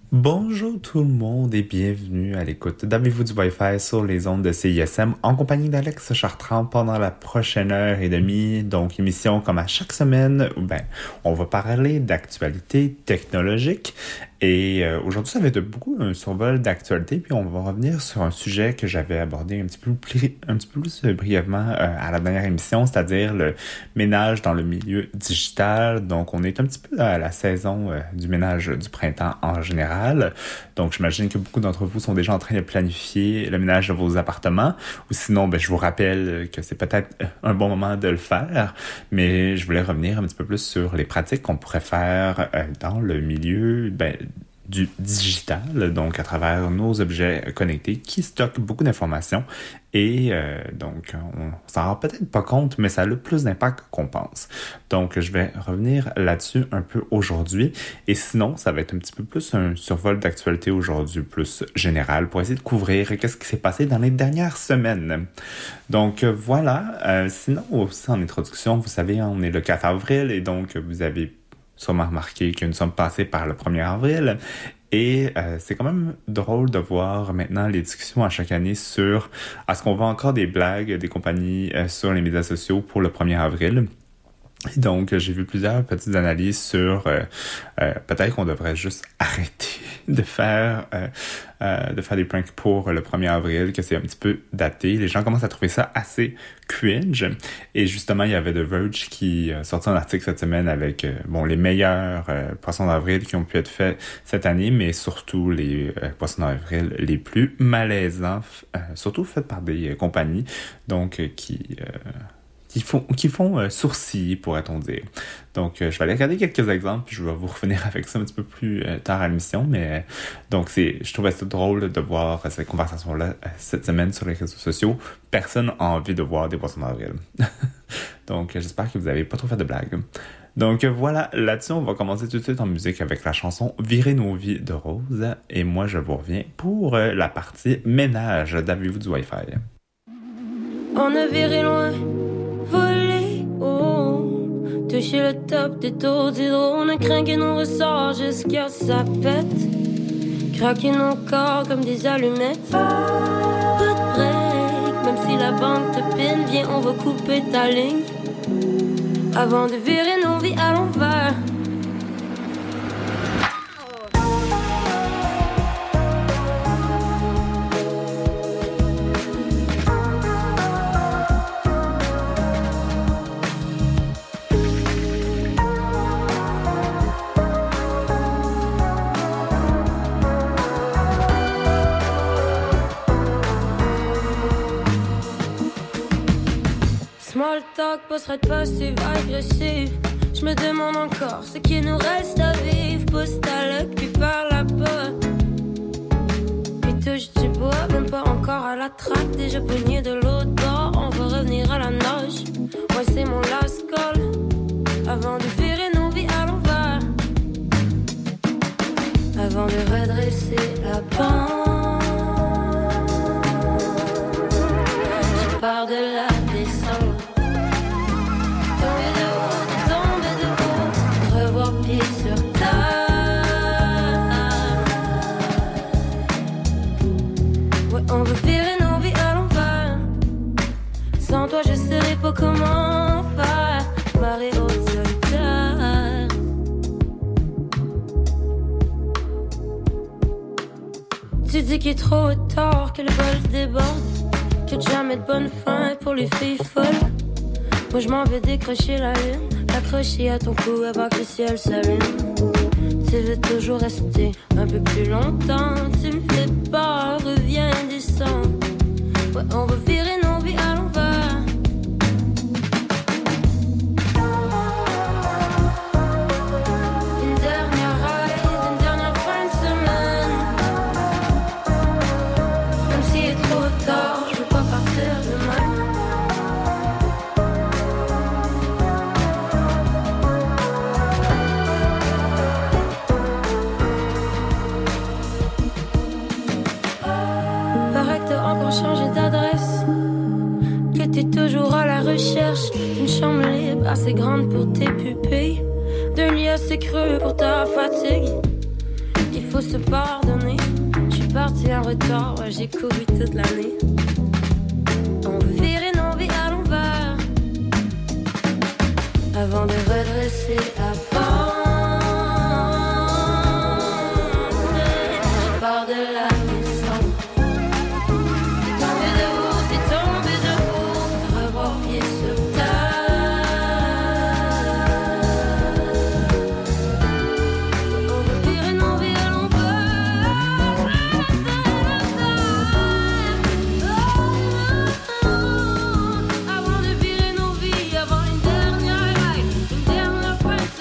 Bonjour tout le monde et bienvenue à l'écoute d'Avez-vous du Wi-Fi sur les ondes de CISM en compagnie d'Alex Chartrand pendant la prochaine heure et demie. Donc, émission comme à chaque semaine, on va parler d'actualité technologique. Et aujourd'hui, ça va être beaucoup un survol d'actualité, puis on va revenir sur un sujet que j'avais abordé un petit peu plus brièvement à la dernière émission, c'est-à-dire le ménage dans le milieu digital. Donc, on est un petit peu à la saison du ménage du printemps en général. Donc, j'imagine que beaucoup d'entre vous sont déjà en train de planifier le ménage de vos appartements. Ou sinon, je vous rappelle que c'est peut-être un bon moment de le faire. Mais je voulais revenir un petit peu plus sur les pratiques qu'on pourrait faire dans le milieu du digital, donc à travers nos objets connectés qui stockent beaucoup d'informations et donc on s'en rend peut-être pas compte, mais ça a plus d'impact qu'on pense. Donc je vais revenir là-dessus un peu aujourd'hui et sinon ça va être un petit peu plus un survol d'actualité aujourd'hui plus général pour essayer de couvrir qu'est-ce qui s'est passé dans les dernières semaines. Donc voilà, sinon aussi en introduction, vous savez, on est le 4 avril et donc vous avez sûrement remarqué que nous sommes passés par le 1er avril. Et c'est quand même drôle de voir maintenant les discussions à chaque année sur est-ce qu'on voit encore des blagues des compagnies sur les médias sociaux pour le 1er avril. Donc, j'ai vu plusieurs petites analyses sur peut-être qu'on devrait juste arrêter de faire des pranks pour le 1er avril, que c'est un petit peu daté. Les gens commencent à trouver ça assez cringe. Et justement, il y avait The Verge qui sortit un article cette semaine avec les meilleurs poissons d'avril qui ont pu être faits cette année, mais surtout les poissons d'avril les plus malaisants, surtout faits par des compagnies donc qui font sourciller, pourrait-on dire. Donc, je vais aller regarder quelques exemples, puis je vais vous revenir avec ça un petit peu plus tard à l'émission, mais donc je trouvais ça drôle de voir cette conversation-là cette semaine sur les réseaux sociaux. Personne n'a envie de voir des poissons d'avril. Donc, j'espère que vous n'avez pas trop fait de blagues. Donc voilà, là-dessus, on va commencer tout de suite en musique avec la chanson « Virer nos vies » de Rose. Et moi, je vous reviens pour la partie ménage d'Avez-vous du Wi-Fi. On a viré loin, volé haut, touché le top des tours d'hydro. On a craqué nos ressorts jusqu'à ça pète, craqué nos corps comme des allumettes. Pas de break, même si la banque te pine, viens on va couper ta ligne avant de virer nos vies à l'envers. Small talk, passerait de passive agressive. Je me demande encore ce qui nous reste à vivre. Pousse ta luck, puis par là-bas. Puis touche du bois, même pas encore à la traque. Déjà poigné de l'autre bord, on va revenir à la nage. Ouais, c'est mon last call, avant de virer nos vies à l'envers. Avant de redresser la pente, je pars de la descente. Sur terre. Ouais, on veut virer nos vies à l'envers. Sans toi, je saurais pas comment faire. Marée haute solitaire. Tu dis qu'il est trop tard, que le bol déborde, que jamais de bonne fin pour les filles folles. Moi, je m'en vais décrocher la lune, accroché à ton cou avant que le ciel s'allume. Tu veux toujours rester un peu plus longtemps. Tu me fais peur, reviens descends. Ouais, on va virer nos vies à l'envers. Une dernière ride, une dernière fin de semaine. Même s'il est trop tard, je veux pas partir demain. Changer d'adresse, que t'es toujours à la recherche d'une chambre libre assez grande pour tes pupilles, d'un lit assez creux pour ta fatigue. Il faut faut se pardonner. Je suis partie en retard, ouais, j'ai couru toute l'année. On veut virer nos vies à l'envers avant de redresser la pente. Je pars de la maison. T'es tombé de haut, revoir pied sur terre. On veut virer nos vies à l'envers avant de virer nos vies, avant une dernière ride, une dernière fin.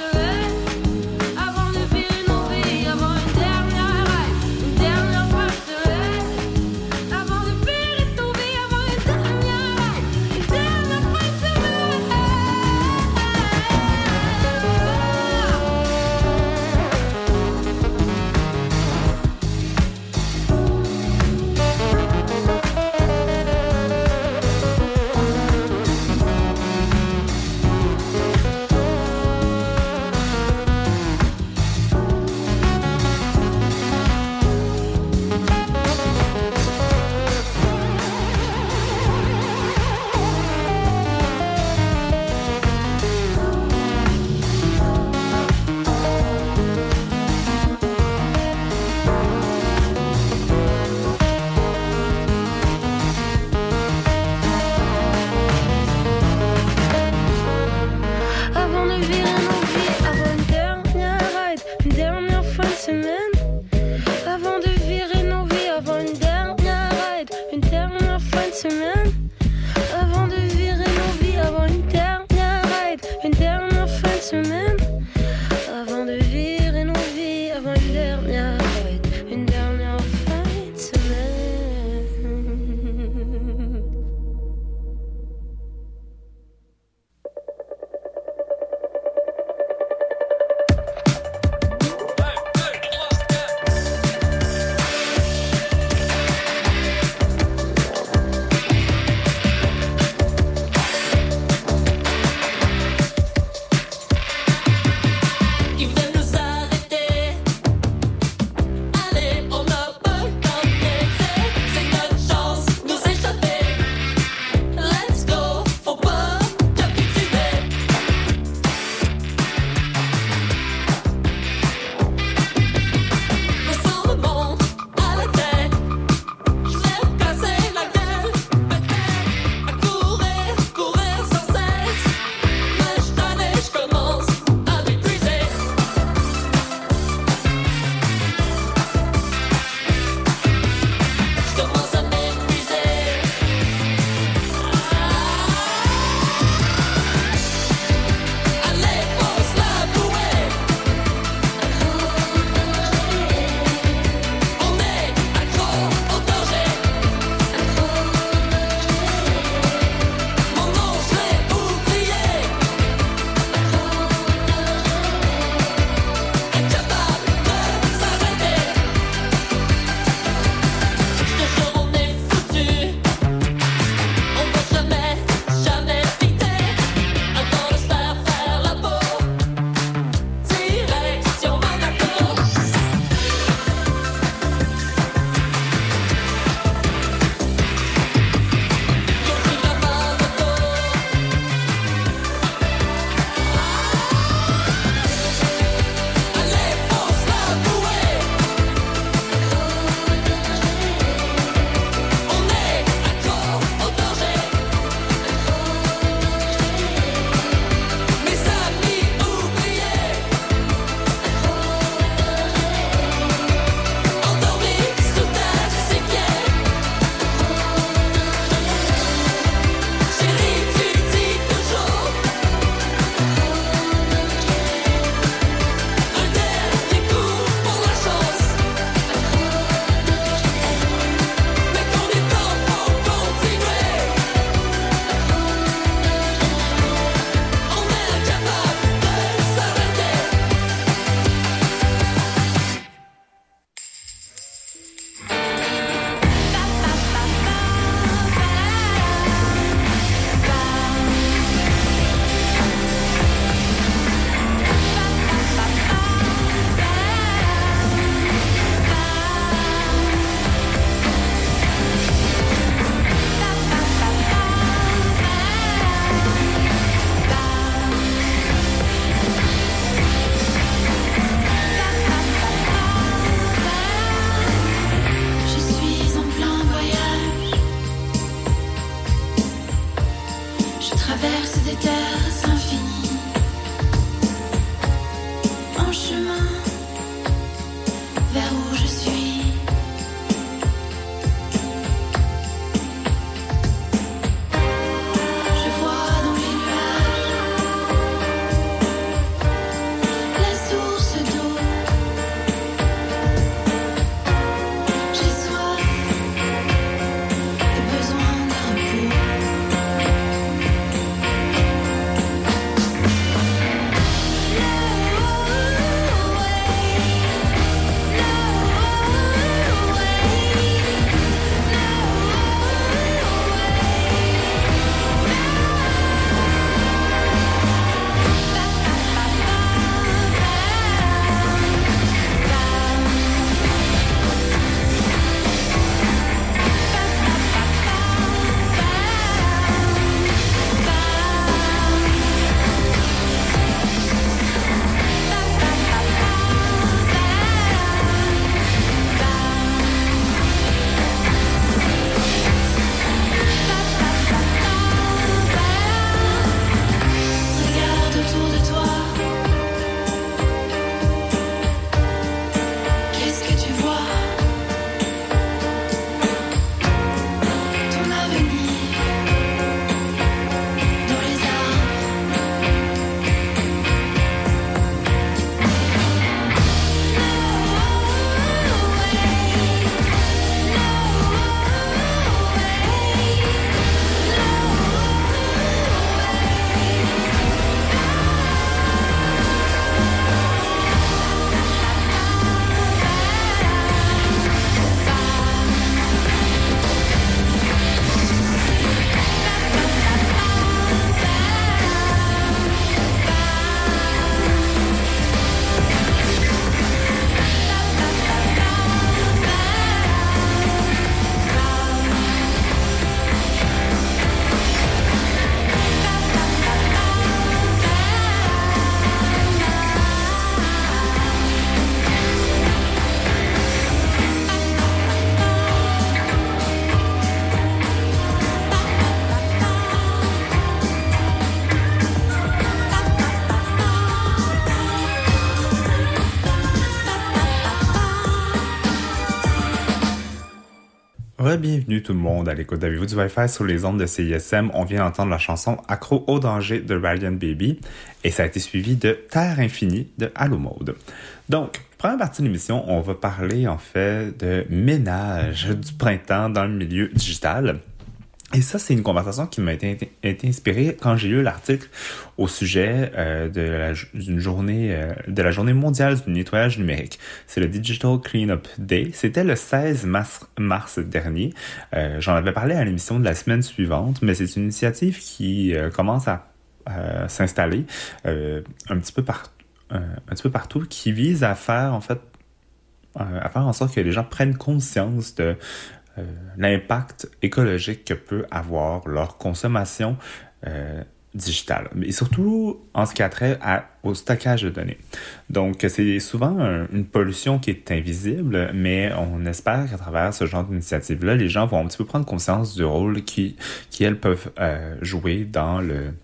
Bienvenue tout le monde à l'écoute d'Avez-vous du Wi-Fi sur les ondes de CISM. On vient d'entendre la chanson Accro au danger de Radiant Baby et ça a été suivi de Terre Infinie de Allo Mode. Donc, première partie de l'émission, on va parler en fait de ménage du printemps dans le milieu digital. Et ça, c'est une conversation qui m'a été inspirée quand j'ai lu l'article au sujet de la journée mondiale du nettoyage numérique. C'est le Digital Cleanup Day. C'était le 16 mars dernier. J'en avais parlé à l'émission de la semaine suivante, mais c'est une initiative qui commence à s'installer un petit peu partout, qui vise à faire en sorte que les gens prennent conscience de l'impact écologique que peut avoir leur consommation digitale, mais surtout en ce qui a trait au stockage de données. Donc, c'est souvent une pollution qui est invisible, mais on espère qu'à travers ce genre d'initiative-là, les gens vont un petit peu prendre conscience du rôle qui elles, peuvent jouer dans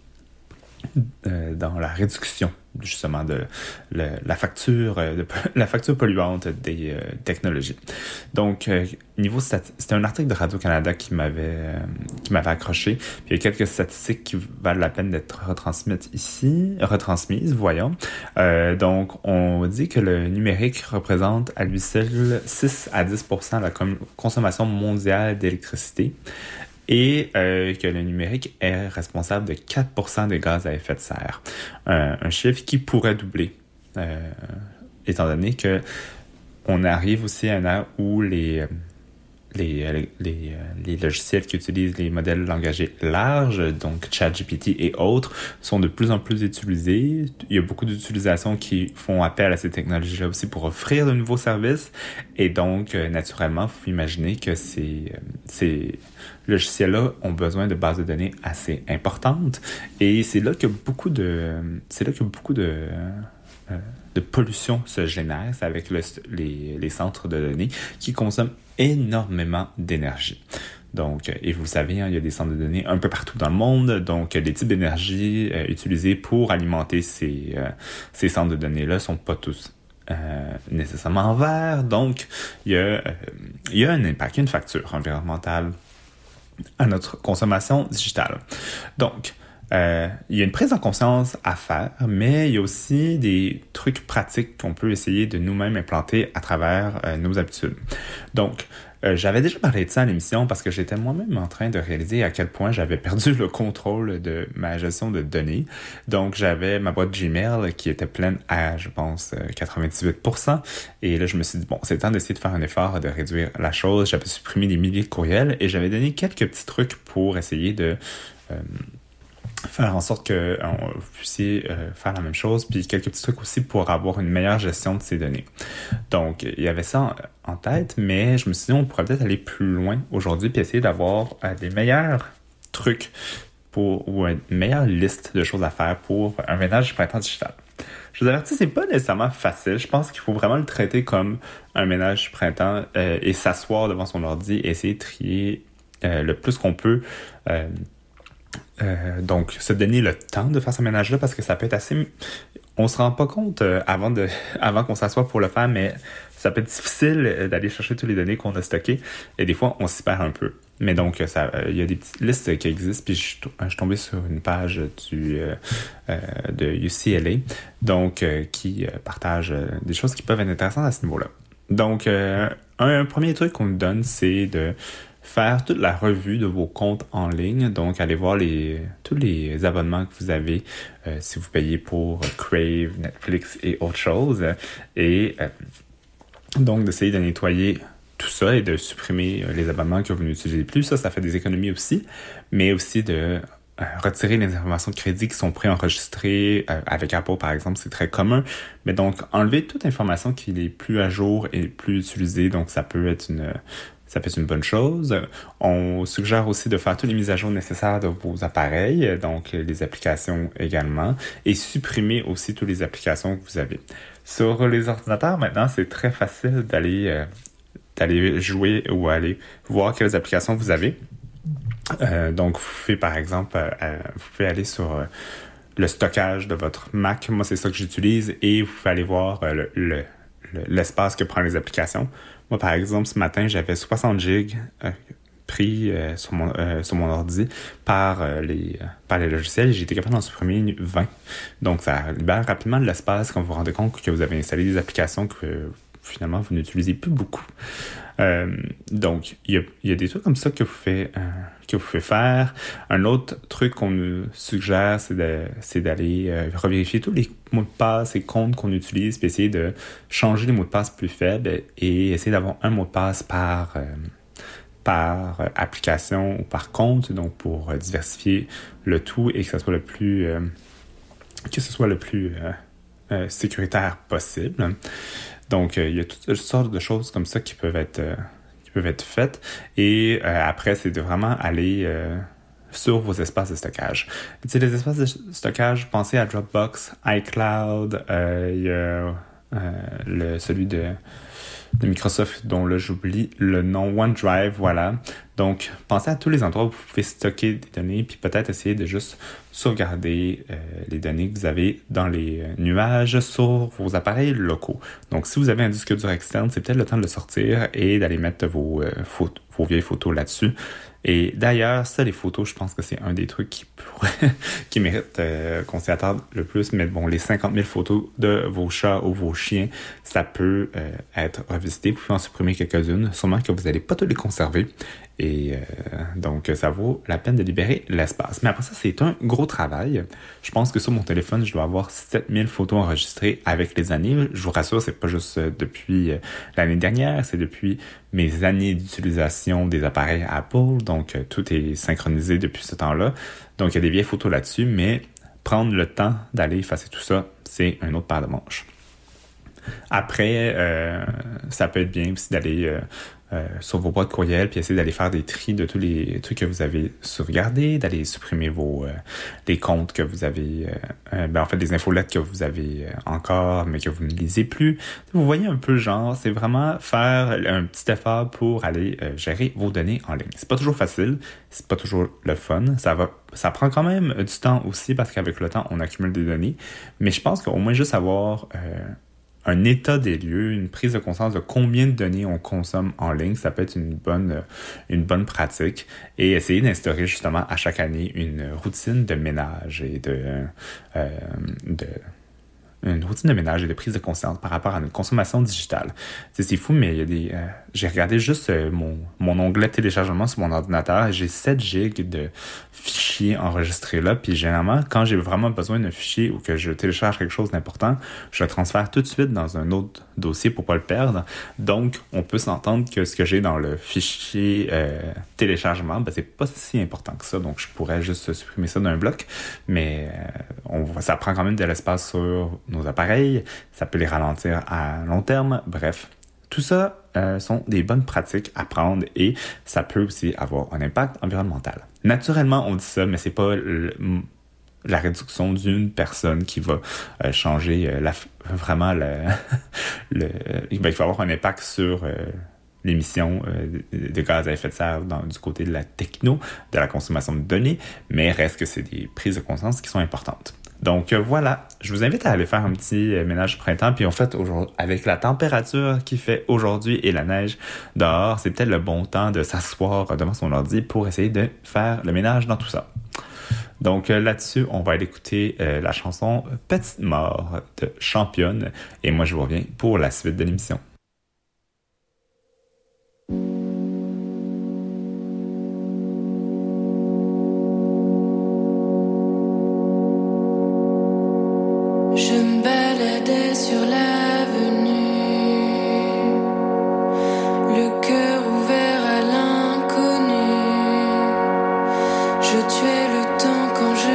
la réduction justement de la facture polluante des technologies. Donc c'était un article de Radio-Canada qui m'avait accroché. Puis il y a quelques statistiques qui valent la peine d'être retransmises, voyons. Donc on dit que le numérique représente à lui seul 6 à 10% de la consommation mondiale d'électricité. Et que le numérique est responsable de 4% des gaz à effet de serre. Un chiffre qui pourrait doubler, étant donné que on arrive aussi à un an où les logiciels qui utilisent les modèles langagés larges, donc ChatGPT et autres, sont de plus en plus utilisés. Il y a beaucoup d'utilisations qui font appel à ces technologies-là aussi pour offrir de nouveaux services. Et donc, naturellement, il faut imaginer que ces logiciels-là ont besoin de bases de données assez importantes. Et c'est là que beaucoup de pollution se génère. C'est avec les centres de données qui consomment énormément d'énergie. Donc, et vous le savez, il y a des centres de données un peu partout dans le monde. Donc, les types d'énergie utilisés pour alimenter ces centres de données-là sont pas tous nécessairement verts. Donc, il y a un impact, une facture environnementale à notre consommation digitale. Donc, il y a une prise en conscience à faire, mais il y a aussi des trucs pratiques qu'on peut essayer de nous-mêmes implanter à travers nos habitudes. Donc, j'avais déjà parlé de ça à l'émission parce que j'étais moi-même en train de réaliser à quel point j'avais perdu le contrôle de ma gestion de données. Donc, j'avais ma boîte Gmail qui était pleine à, je pense, 98%. Et là, je me suis dit, bon, c'est le temps d'essayer de faire un effort de réduire la chose. J'avais supprimé des milliers de courriels et j'avais donné quelques petits trucs pour essayer de faire en sorte que vous puissiez faire la même chose, puis quelques petits trucs aussi pour avoir une meilleure gestion de ces données. Donc, il y avait ça en tête, mais je me suis dit, on pourrait peut-être aller plus loin aujourd'hui puis essayer d'avoir des meilleurs trucs ou une meilleure liste de choses à faire pour un ménage du printemps digital. Je vous avertis, c'est pas nécessairement facile. Je pense qu'il faut vraiment le traiter comme un ménage du printemps et s'asseoir devant son ordi et essayer de trier le plus qu'on peut. Donc, se donner le temps de faire ce ménage-là parce que ça peut être assez... On se rend pas compte avant qu'on s'assoie pour le faire, mais ça peut être difficile d'aller chercher toutes les données qu'on a stockées et des fois, on s'y perd un peu. Mais donc, il y a des petites listes qui existent, puis je suis tombé sur une page de UCLA, donc qui partage des choses qui peuvent être intéressantes à ce niveau-là. Donc, un premier truc qu'on nous donne, c'est de faire toute la revue de vos comptes en ligne, donc allez voir tous les abonnements que vous avez si vous payez pour Crave, Netflix et autres choses, et donc d'essayer de nettoyer tout ça et de supprimer les abonnements que vous n'utilisez plus. Ça fait des économies aussi, mais aussi de retirer les informations de crédit qui sont préenregistrées avec Apple, par exemple, c'est très commun. Mais donc, enlever toute information qui est plus à jour et plus utilisée, donc ça peut être une bonne chose. On suggère aussi de faire toutes les mises à jour nécessaires de vos appareils, donc les applications également, et supprimer aussi toutes les applications que vous avez. Sur les ordinateurs, maintenant, c'est très facile d'aller jouer ou aller voir quelles applications vous avez. Donc, vous pouvez, par exemple, vous pouvez aller sur le stockage de votre Mac. Moi, c'est ça que j'utilise, et vous pouvez aller voir l'espace que prennent les applications. Moi, par exemple, ce matin, j'avais 60 gigs pris sur mon ordi par les logiciels et j'ai été capable d'en supprimer 20. Donc, ça libère rapidement de l'espace quand vous vous rendez compte que vous avez installé des applications que finalement, vous n'utilisez plus beaucoup. Donc, il y a des trucs comme ça que vous pouvez faire. Un autre truc qu'on nous suggère, c'est d'aller revérifier tous les mots de passe et comptes qu'on utilise, puis essayer de changer les mots de passe plus faibles et essayer d'avoir un mot de passe par application ou par compte, donc pour diversifier le tout et que ce soit le plus sécuritaire possible. Donc, il y a toutes sortes de choses comme ça qui peuvent être faites. Et après, c'est de vraiment aller sur vos espaces de stockage. Tu sais, les espaces de stockage, pensez à Dropbox, iCloud, il y a celui de Microsoft, dont là, j'oublie le nom, OneDrive, voilà. Donc, pensez à tous les endroits où vous pouvez stocker des données, puis peut-être essayer de juste sauvegarder les données que vous avez dans les nuages sur vos appareils locaux. Donc, si vous avez un disque dur externe, c'est peut-être le temps de le sortir et d'aller mettre vos vieilles photos là-dessus. Et d'ailleurs, ça, les photos, je pense que c'est un des trucs qui mérite qu'on s'y attarde le plus. Mais bon, les 50 000 photos de vos chats ou vos chiens, ça peut être revisité. Vous pouvez en supprimer quelques-unes. Sûrement que vous n'allez pas toutes les conserver. Et donc, ça vaut la peine de libérer l'espace. Mais après ça, c'est un gros travail. Je pense que sur mon téléphone, je dois avoir 7000 photos enregistrées avec les années. Je vous rassure, c'est pas juste depuis l'année dernière, c'est depuis mes années d'utilisation des appareils Apple. Donc, tout est synchronisé depuis ce temps-là. Donc, il y a des vieilles photos là-dessus, mais prendre le temps d'aller effacer tout ça, c'est un autre paire de manches. Après, ça peut être bien aussi d'aller sur vos boîtes courriel puis essayer d'aller faire des tris de tous les trucs que vous avez sauvegardés, d'aller supprimer les comptes que vous avez, en fait, des infolettes que vous avez encore, mais que vous ne lisez plus. Vous voyez un peu le genre, c'est vraiment faire un petit effort pour aller gérer vos données en ligne. C'est pas toujours facile, c'est pas toujours le fun, ça prend quand même du temps aussi parce qu'avec le temps, on accumule des données, mais je pense qu'au moins juste avoir un état des lieux, une prise de conscience de combien de données on consomme en ligne, ça peut être une bonne pratique et essayer d'instaurer justement à chaque année une routine de ménage et une routine de ménage et de prise de conscience par rapport à notre consommation digitale. Tu sais, c'est fou, mais il y a j'ai regardé juste mon onglet téléchargement sur mon ordinateur et j'ai 7 gigs de fichiers enregistrés là. Puis généralement, quand j'ai vraiment besoin d'un fichier ou que je télécharge quelque chose d'important, je le transfère tout de suite dans un autre dossier pour pas le perdre. Donc, on peut s'entendre que ce que j'ai dans le fichier téléchargement, c'est pas si important que ça. Donc, je pourrais juste supprimer ça d'un bloc. Mais ça prend quand même de l'espace sur nos appareils. Ça peut les ralentir à long terme. Bref. Tout ça sont des bonnes pratiques à prendre et ça peut aussi avoir un impact environnemental. Naturellement, on dit ça, mais c'est pas la réduction d'une personne qui va changer vraiment il va y avoir un impact sur l'émission de gaz à effet de serre du côté de la techno, de la consommation de données, mais reste que c'est des prises de conscience qui sont importantes. Donc voilà, je vous invite à aller faire un petit ménage de printemps. Puis en fait, avec la température qu'il fait aujourd'hui et la neige dehors, c'est peut-être le bon temps de s'asseoir devant son ordi pour essayer de faire le ménage dans tout ça. Donc là-dessus, on va aller écouter la chanson Petite Mort de Championne. Et moi, je vous reviens pour la suite de l'émission. Sur l'avenue, le cœur ouvert à l'inconnu. Je tuais le temps quand je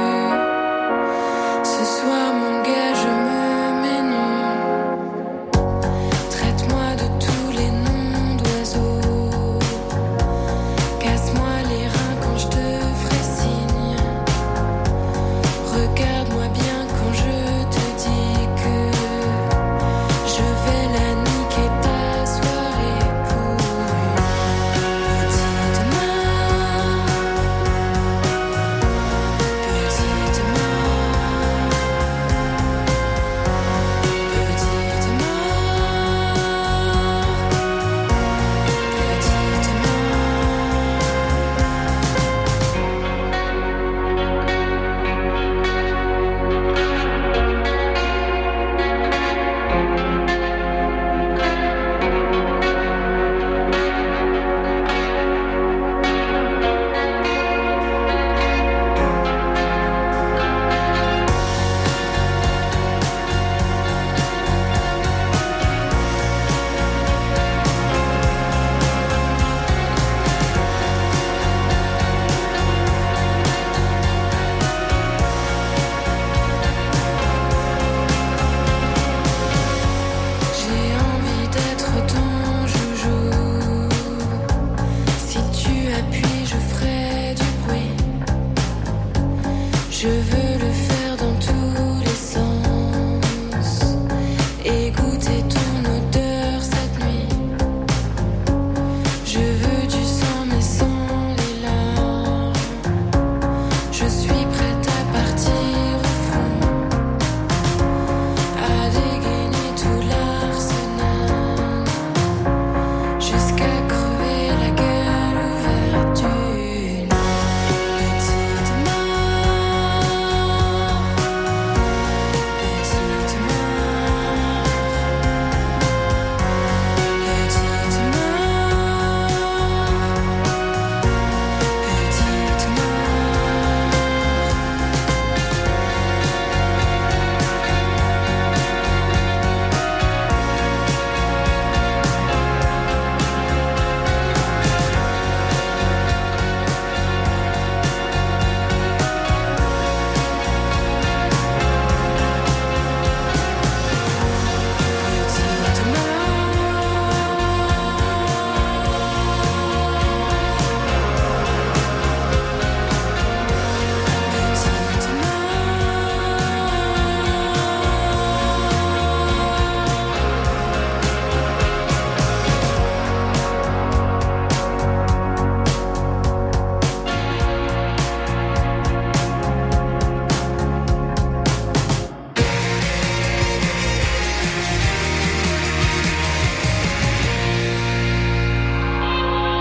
l'ai eu. Ce soir, mon gars, je me mets nu.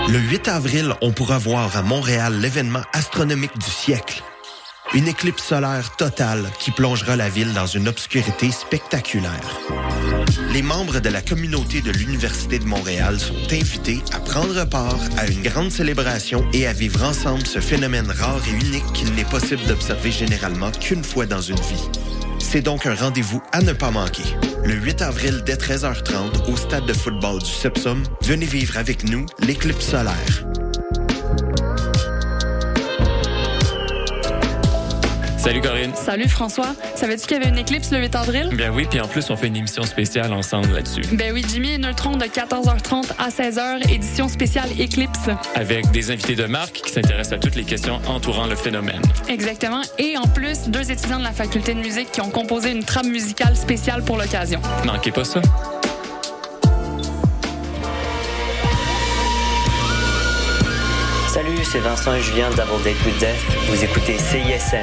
Le 8 avril, on pourra voir à Montréal l'événement astronomique du siècle. Une éclipse solaire totale qui plongera la ville dans une obscurité spectaculaire. Les membres de la communauté de l'Université de Montréal sont invités à prendre part à une grande célébration et à vivre ensemble ce phénomène rare et unique qu'il n'est possible d'observer généralement qu'une fois dans une vie. C'est donc un rendez-vous à ne pas manquer. Le 8 avril dès 13h30 au stade de football du Sepsum, venez vivre avec nous l'éclipse solaire. Salut Corinne. Salut François. Savais-tu qu'il y avait une éclipse le 8 avril? Ben oui, puis en plus, on fait une émission spéciale ensemble là-dessus. Ben oui, Jimmy et Neutron de 14h30 à 16h, édition spéciale éclipse. Avec des invités de marque qui s'intéressent à toutes les questions entourant le phénomène. Exactement. Et en plus, 2 étudiants de la faculté de musique qui ont composé une trame musicale spéciale pour l'occasion. Manquez pas ça. Salut, c'est Vincent et Julien d'Avant Date with Death. Vous écoutez CISM.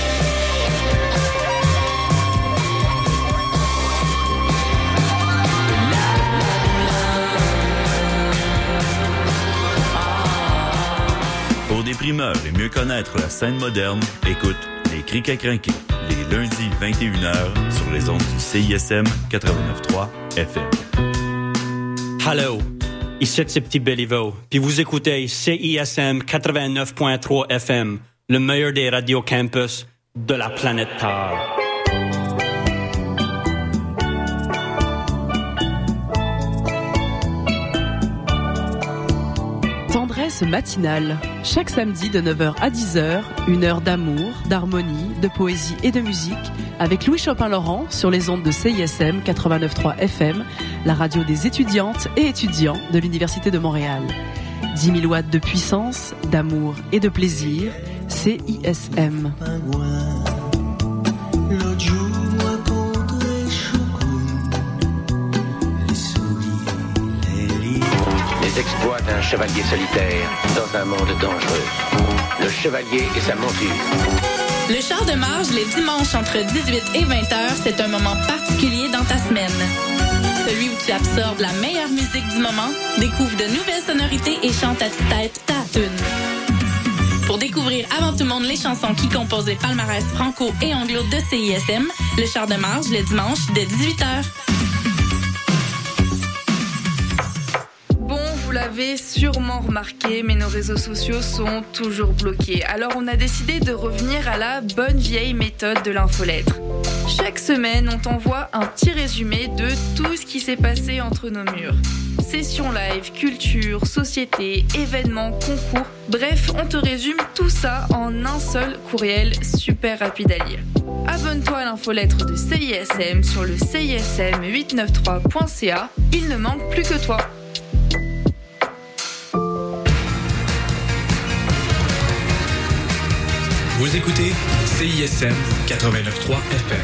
Pour des primeurs et mieux connaître la scène moderne, écoute Les Crics à crinquer, les lundis 21h sur les ondes du CISM 89.3 FM. Hello, ici c'est Petit Béliveau, puis vous écoutez CISM 89.3 FM, le meilleur des radios campus de la planète Terre. Tendresse matinale. Chaque samedi de 9h à 10h, une heure d'amour, d'harmonie, de poésie et de musique avec Louis Chopin-Laurent sur les ondes de CISM 89.3 FM, la radio des étudiantes et étudiants de l'Université de Montréal. 10 000 watts de puissance, d'amour et de plaisir, CISM. Les exploits d'un chevalier solitaire dans un monde dangereux. Le chevalier et sa monture. Le char de marge, les dimanches entre 18 et 20h, c'est un moment particulier dans ta semaine. Celui où tu absorbes la meilleure musique du moment, découvre de nouvelles sonorités et chante à tue-tête ta tune. Pour découvrir avant tout le monde les chansons qui composent les palmarès franco et anglo de CISM, le char de marge, le dimanche, dès 18h. Vous l'avez sûrement remarqué, mais nos réseaux sociaux sont toujours bloqués. Alors on a décidé de revenir à la bonne vieille méthode de l'infolettre. Chaque semaine, on t'envoie un petit résumé de tout ce qui s'est passé entre nos murs. Sessions live, culture, société, événements, concours. Bref, on te résume tout ça en un seul courriel super rapide à lire. Abonne-toi à l'infolettre de CISM sur le CISM893.ca. Il ne manque plus que toi. Vous écoutez CISM 89.3 FM.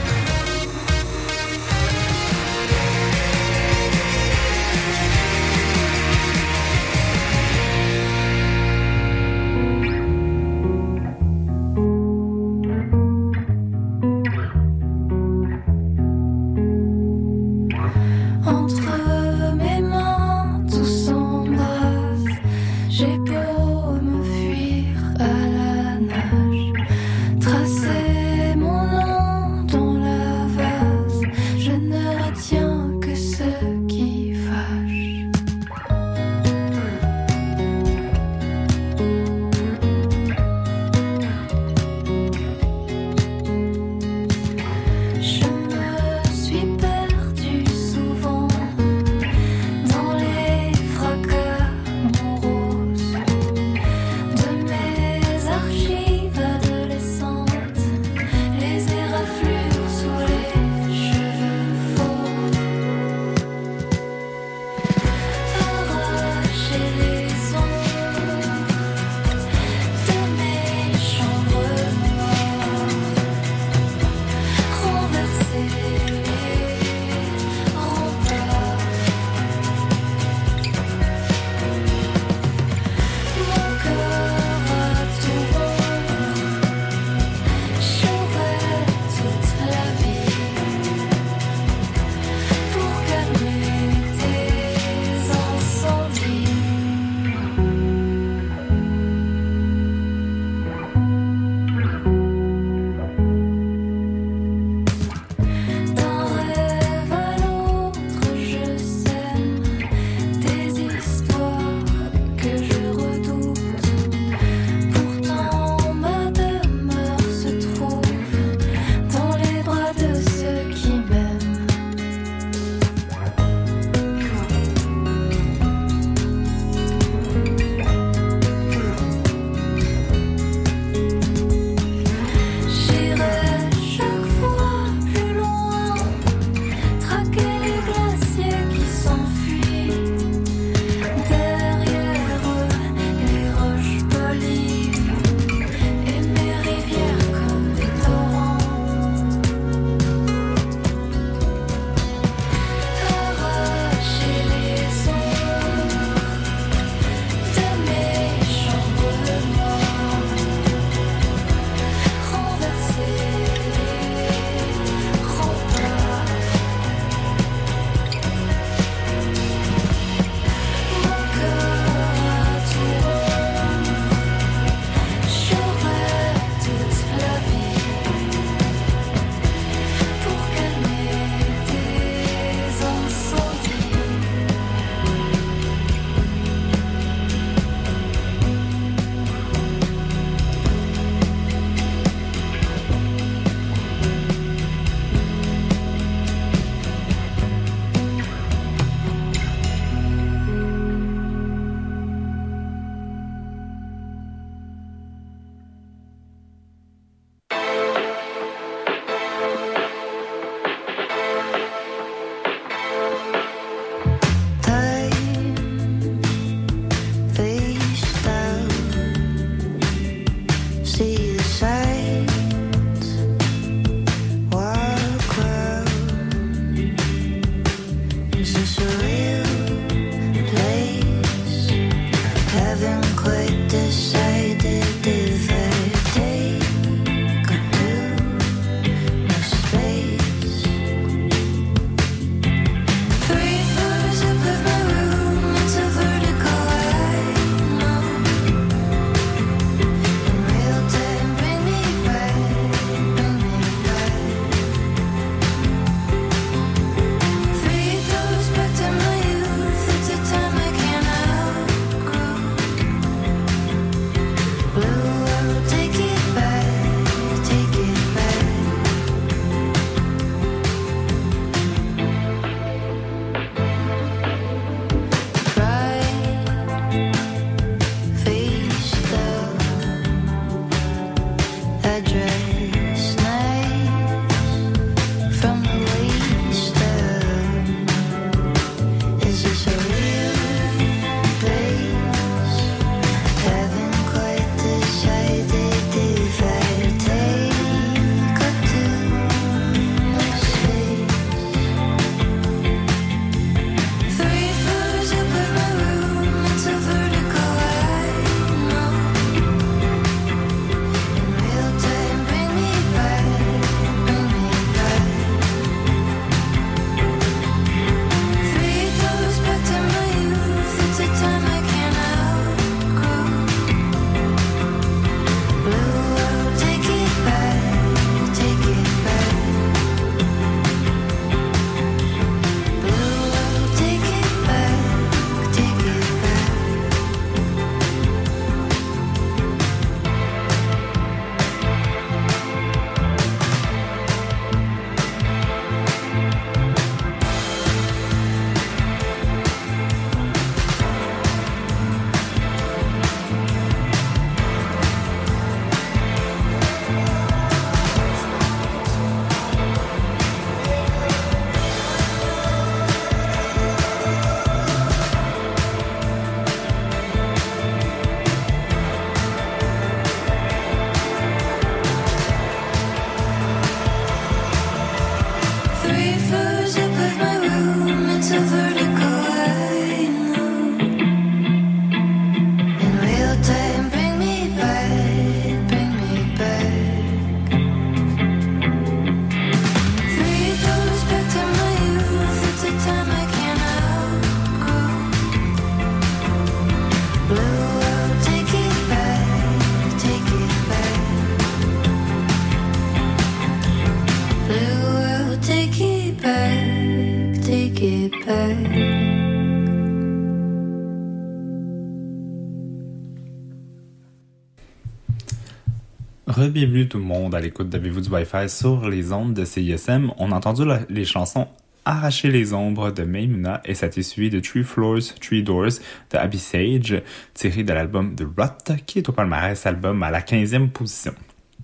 Bienvenue tout le monde à l'écoute d'Avez-vous du Wi-Fi sur les ondes de CISM. On a entendu les chansons Arracher les ombres de Maymuna et ça a été suivi de Three Floors, Three Doors de Abby Sage, tiré de l'album The Rot, qui est au palmarès album à la 15e position.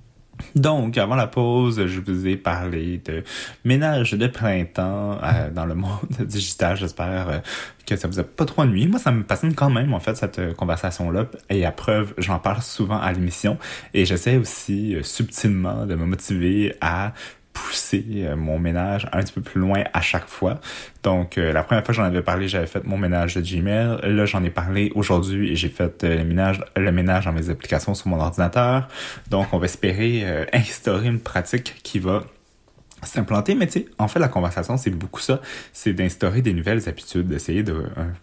Donc, avant la pause, je vous ai parlé de ménage de printemps dans le monde digital. J'espère que ça vous a pas trop ennuyé. Moi, ça me passionne quand même, en fait, cette conversation-là. Et à preuve, j'en parle souvent à l'émission. Et j'essaie aussi subtilement de me motiver à pousser mon ménage un petit peu plus loin à chaque fois. Donc, la première fois que j'en avais parlé, j'avais fait mon ménage de Gmail. Là, j'en ai parlé aujourd'hui et j'ai fait le ménage dans mes applications sur mon ordinateur. Donc, on va espérer instaurer une pratique qui va s'implanter. Mais tu sais, en fait, la conversation, c'est beaucoup ça. C'est d'instaurer des nouvelles habitudes, d'essayer de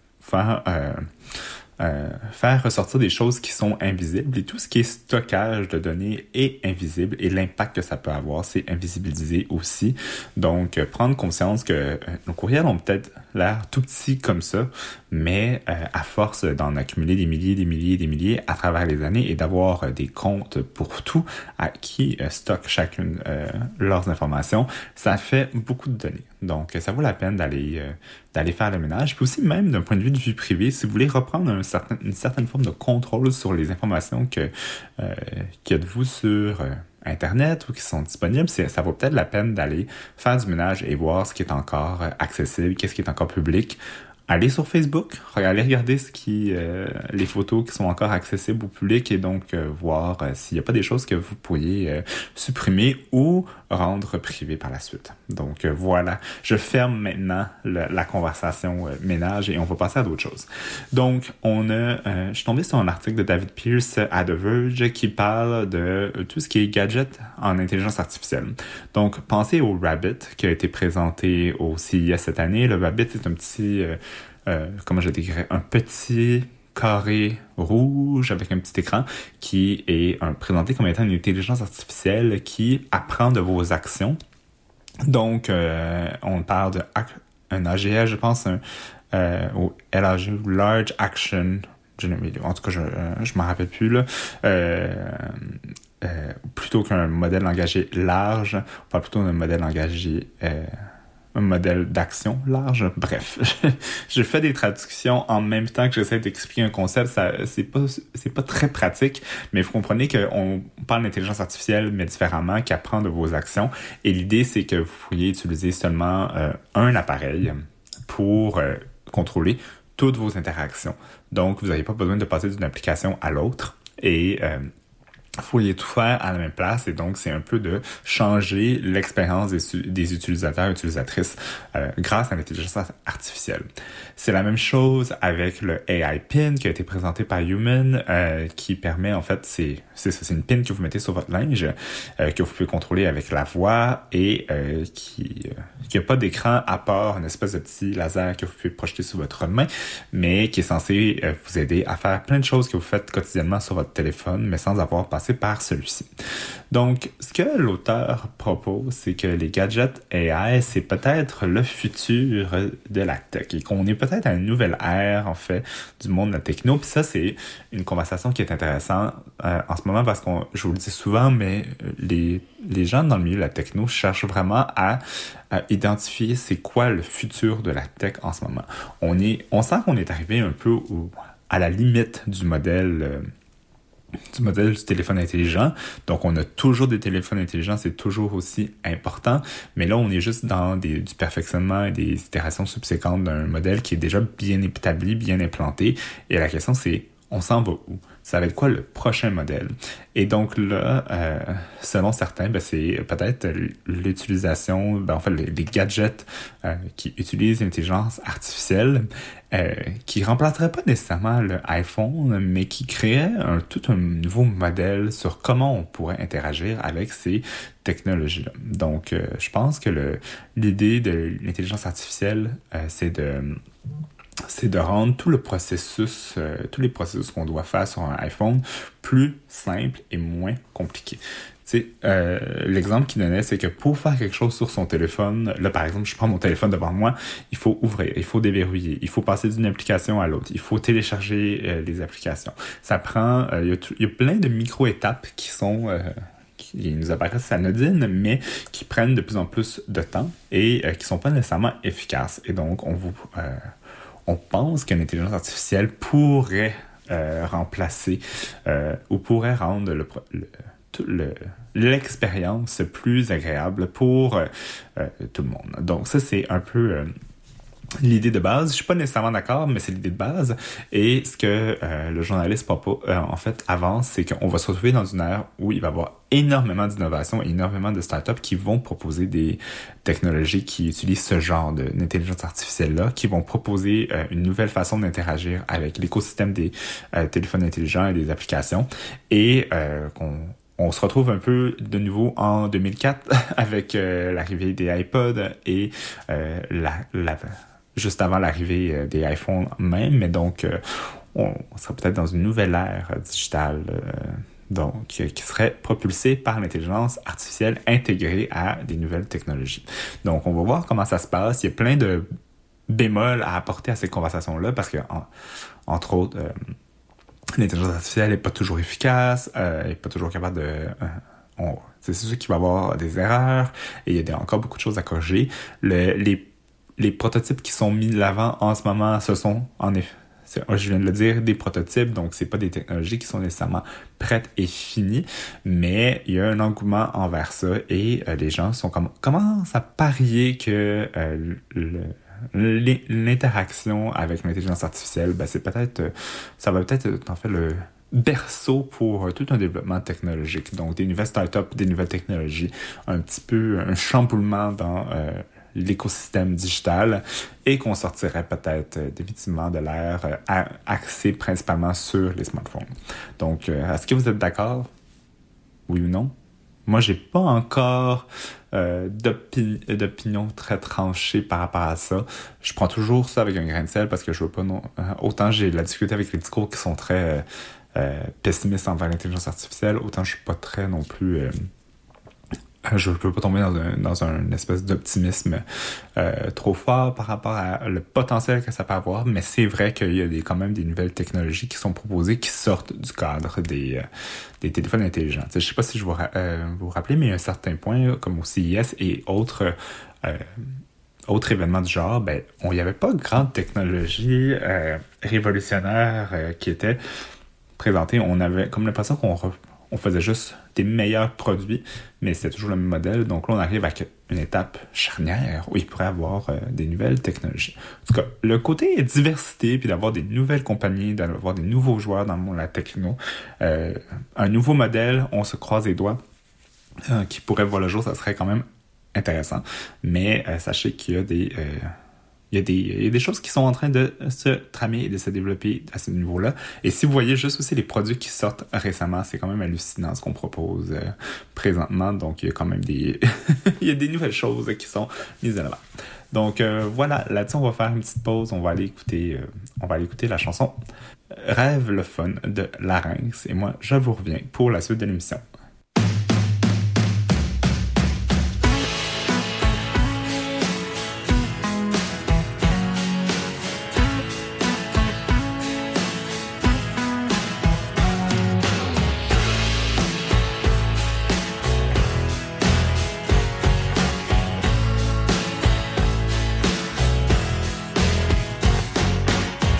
faire ressortir des choses qui sont invisibles, et tout ce qui est stockage de données est invisible et l'impact que ça peut avoir, c'est invisibilisé aussi. Donc, prendre conscience que nos courriels ont peut-être l'air tout petits comme ça, mais à force d'en accumuler des milliers à travers les années et d'avoir des comptes pour tout qui stockent chacune leurs informations, ça fait beaucoup de données. Donc, ça vaut la peine d'aller faire le ménage. Puis aussi, même d'un point de vue de vie privée, si vous voulez reprendre une certaine forme de contrôle sur les informations qu'il y a de vous sur Internet ou qui sont disponibles, ça vaut peut-être la peine d'aller faire du ménage et voir ce qui est encore accessible, qu'est-ce qui est encore public, allez sur Facebook, allez regarder les photos qui sont encore accessibles au public et donc voir s'il n'y a pas des choses que vous pourriez supprimer ou rendre privées par la suite. Donc voilà, je ferme maintenant la conversation ménage et on va passer à d'autres choses. Donc je suis tombé sur un article de David Pierce à The Verge qui parle de tout ce qui est gadget en intelligence artificielle. Donc pensez au Rabbit qui a été présenté au CES cette année. Le Rabbit est un petit comment je dirais, un petit carré rouge avec un petit écran qui est présenté comme étant une intelligence artificielle qui apprend de vos actions. Donc, on parle un AGL, je pense, au LAG, Large Action Generator. En tout cas, je m'en rappelle plus, là. Plutôt qu'un modèle langagé large, on parle plutôt d'un modèle langagé un modèle d'action large. Bref, je fais des traductions en même temps que j'essaie d'expliquer un concept. C'est pas très pratique, mais vous comprenez qu'on parle d'intelligence artificielle, mais différemment, qui apprend de vos actions. Et l'idée, c'est que vous pourriez utiliser seulement un appareil pour contrôler toutes vos interactions. Donc, vous n'avez pas besoin de passer d'une application à l'autre. Et vous pourriez tout faire à la même place et donc c'est un peu de changer l'expérience des utilisateurs et utilisatrices grâce à l'intelligence artificielle. C'est la même chose avec le AI Pin qui a été présenté par Human qui permet en fait, c'est une pin que vous mettez sur votre linge que vous pouvez contrôler avec la voix et qui a pas d'écran à part une espèce de petit laser que vous pouvez projeter sur votre main mais qui est censé vous aider à faire plein de choses que vous faites quotidiennement sur votre téléphone mais sans avoir passé par celui-ci. Donc, ce que l'auteur propose, c'est que les gadgets AI, c'est peut-être le futur de la tech et qu'on est peut-être à une nouvelle ère, en fait, du monde de la techno. Puis ça, c'est une conversation qui est intéressante en ce moment parce je vous le dis souvent, mais les gens dans le milieu de la techno cherchent vraiment à identifier c'est quoi le futur de la tech en ce moment. On sent qu'on est arrivé un peu à la limite du modèle du téléphone intelligent. Donc, on a toujours des téléphones intelligents, c'est toujours aussi important. Mais là, on est juste dans du perfectionnement et des itérations subséquentes d'un modèle qui est déjà bien établi, bien implanté. Et la question, c'est, on s'en va où? Ça va être quoi le prochain modèle? Et donc là, selon certains, c'est peut-être l'utilisation, en fait, les gadgets qui utilisent l'intelligence artificielle qui remplacerait pas nécessairement le iPhone, mais qui créerait tout un nouveau modèle sur comment on pourrait interagir avec ces technologies-là. Donc, je pense que l'idée de l'intelligence artificielle, c'est de rendre tous les processus qu'on doit faire sur un iPhone plus simple et moins compliqué. L'exemple qu'il donnait, c'est que pour faire quelque chose sur son téléphone, là par exemple, je prends mon téléphone devant moi, il faut ouvrir, il faut déverrouiller, il faut passer d'une application à l'autre, il faut télécharger les applications. Ça prend, il y a plein de micro-étapes qui sont qui nous apparaissent anodines, mais qui prennent de plus en plus de temps et qui sont pas nécessairement efficaces. Et donc, on pense qu'une intelligence artificielle pourrait remplacer ou pourrait rendre l'expérience plus agréable pour tout le monde. Donc ça, c'est un peu l'idée de base. Je suis pas nécessairement d'accord, mais c'est l'idée de base. Et ce que le journaliste en fait avance, c'est qu'on va se retrouver dans une ère où il va y avoir énormément d'innovations et énormément de startups qui vont proposer des technologies qui utilisent ce genre d'intelligence artificielle-là, qui vont proposer une nouvelle façon d'interagir avec l'écosystème des téléphones intelligents et des applications. Et on se retrouve un peu de nouveau en 2004 avec l'arrivée des iPods et juste avant l'arrivée des iPhones même. Mais donc, on sera peut-être dans une nouvelle ère digitale donc qui serait propulsée par l'intelligence artificielle intégrée à des nouvelles technologies. Donc, on va voir comment ça se passe. Il y a plein de bémols à apporter à ces conversations-là parce que, entre autres, l'intelligence artificielle n'est pas toujours efficace, n'est pas toujours capable de... c'est sûr qu'il va y avoir des erreurs et il y a encore beaucoup de choses à corriger. Les prototypes qui sont mis de l'avant en ce moment, ce sont en effet, je viens de le dire, des prototypes, donc c'est pas des technologies qui sont nécessairement prêtes et finies, mais il y a un engouement envers ça et les gens commencent à parier que l'interaction avec l'intelligence artificielle, ben ça va peut-être en fait le berceau pour tout un développement technologique. Donc, des nouvelles startups, des nouvelles technologies, un petit peu un chamboulement dans l'écosystème digital et qu'on sortirait peut-être définitivement de l'ère axée principalement sur les smartphones. Donc, est-ce que vous êtes d'accord? Oui ou non? Moi, j'ai pas encore d'opinion très tranchée par rapport à ça. Je prends toujours ça avec un grain de sel parce que je veux pas autant j'ai de la difficulté avec les discours qui sont très pessimistes envers l'intelligence artificielle, autant je suis pas très non plus je ne peux pas tomber dans un espèce d'optimisme trop fort par rapport à le potentiel que ça peut avoir, mais c'est vrai qu'il y a quand même des nouvelles technologies qui sont proposées qui sortent du cadre des téléphones intelligents. Je ne sais pas si je vous rappelez, mais à un certain point, comme au CES et autres événements du genre, il n'y avait pas de grande technologie révolutionnaire qui était présentée. On avait comme l'impression qu'on faisait juste des meilleurs produits, mais c'était toujours le même modèle. Donc là, on arrive à une étape charnière où il pourrait y avoir des nouvelles technologies. En tout cas, le côté diversité, puis d'avoir des nouvelles compagnies, d'avoir des nouveaux joueurs dans le monde de la techno, un nouveau modèle, on se croise les doigts, qui pourrait voir le jour, ça serait quand même intéressant. Mais sachez qu'il y a il y a des choses qui sont en train de se tramer et de se développer à ce niveau-là. Et si vous voyez juste aussi les produits qui sortent récemment, c'est quand même hallucinant ce qu'on propose présentement. Donc, il y a quand même il y a des nouvelles choses qui sont mises en avant. Donc, voilà, là-dessus, on va faire une petite pause. On va aller écouter la chanson Rêve le fun de Larynx. Et moi, je vous reviens pour la suite de l'émission.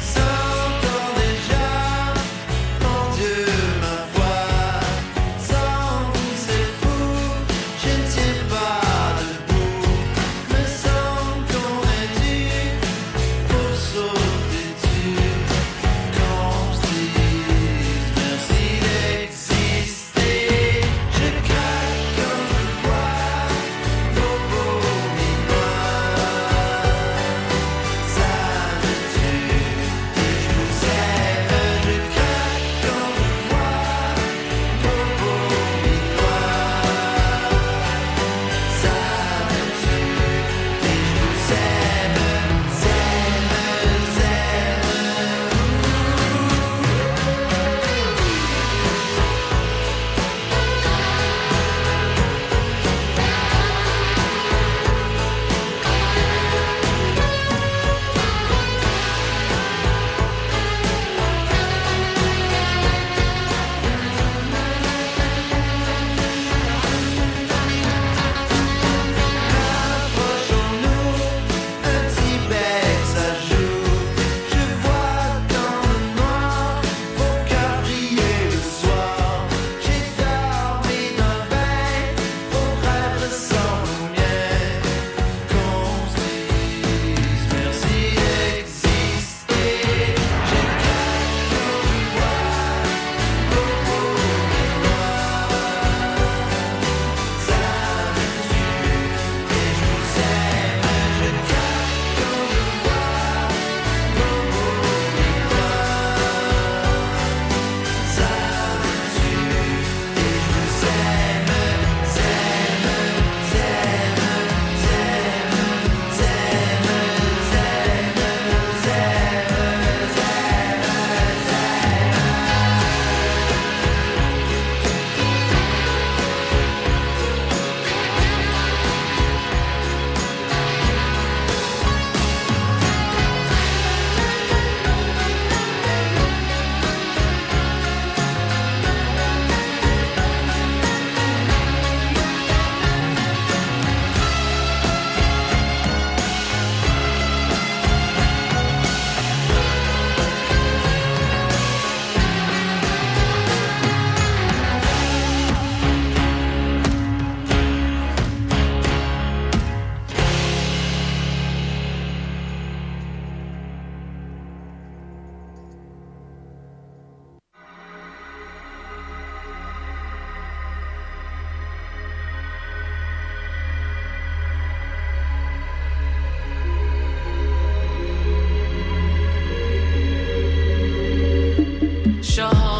Sortons déjà, mon Dieu, ma foi.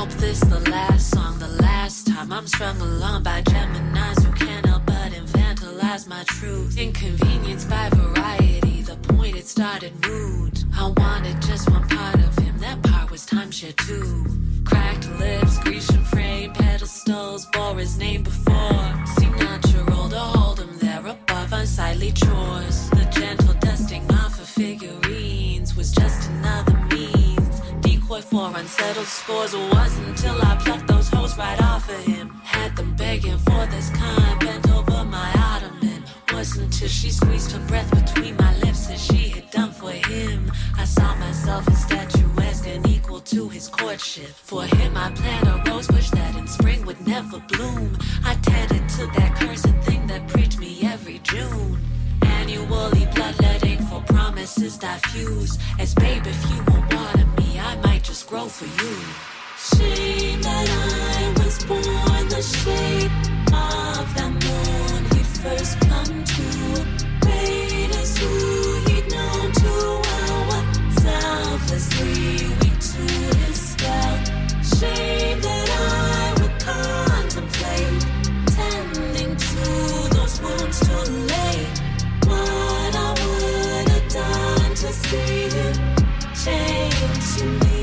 Hope this the last song, the last time I'm strung along by Geminis who can't help but infantilize my truth. Inconvenienced by variety, the point it started rude. I wanted just one part of him, that part was timeshare too. Cracked lips, Grecian frame, pedestals, bore his name before. Seemed natural to hold him there above unsightly chores. The gentle dusting off of figurines was just another means. Decoy for unsettled scores. It wasn't until I plucked those hoes right off of him. Had them begging for this kind, bent over my ottoman. Wasn't till she squeezed her breath between my lips and she had done for him. I saw myself as statuesque and equal to his courtship. For him I planted a rose bush that in spring would never bloom. I tended to that cursed thing that preached me every June. Annually bloodletting for promises diffuse. As babe, if you won't water me, I might just grow for you. Shame that I was born the shape of that moon he'd first come to. Great as who he'd known too well, what selflessly weak to his spell. Shame that I would contemplate tending to those wounds too late. What I would have done to see him change to me.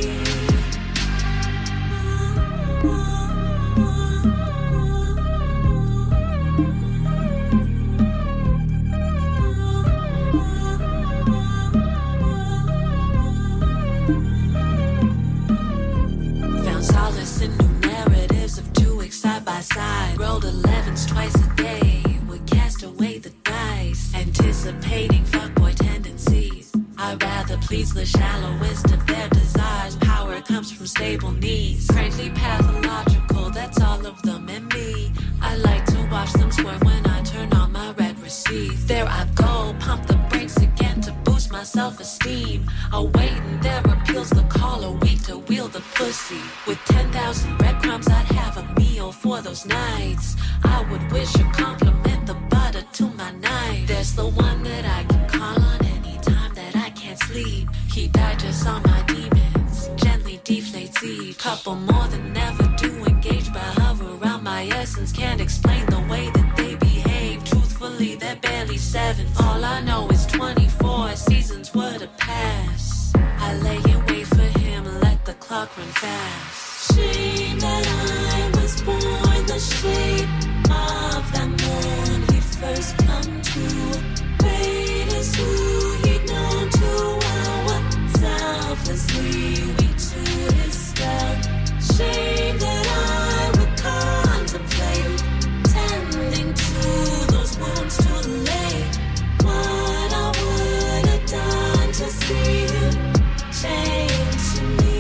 Found solace in new narratives of 2x side by side. Rolled 11s twice a day, would cast away the dice. Anticipating fuckboy tendencies. I'd rather please the shallowest of their desires. Power comes from stable needs. Frankly pathological, that's all of them and me. I like to watch them squirt when I turn on my red receive. There I go, pump the brakes again to boost my self-esteem. Awaiting their appeals, the call a week to wield the pussy. With 10,000 breadcrumbs, I'd have a meal for those nights. I would wish a compliment, the butter to my knife. There's the one that I can call on anytime that I can't sleep. Keep digest on my demons, gently deflate seed. Couple more than ever do engage, but hover around my essence. Can't explain the way that they behave. Truthfully, they're barely 7. All I know is 24 seasons were to pass. I lay in wait for him, let the clock run fast. Shame that I was born the shape of that moon he'd first come to. Great as who he'd known too well, what selflessly weak to his spell. Shame that I would contemplate tending to those wounds too late. What I would have done to see him change to me.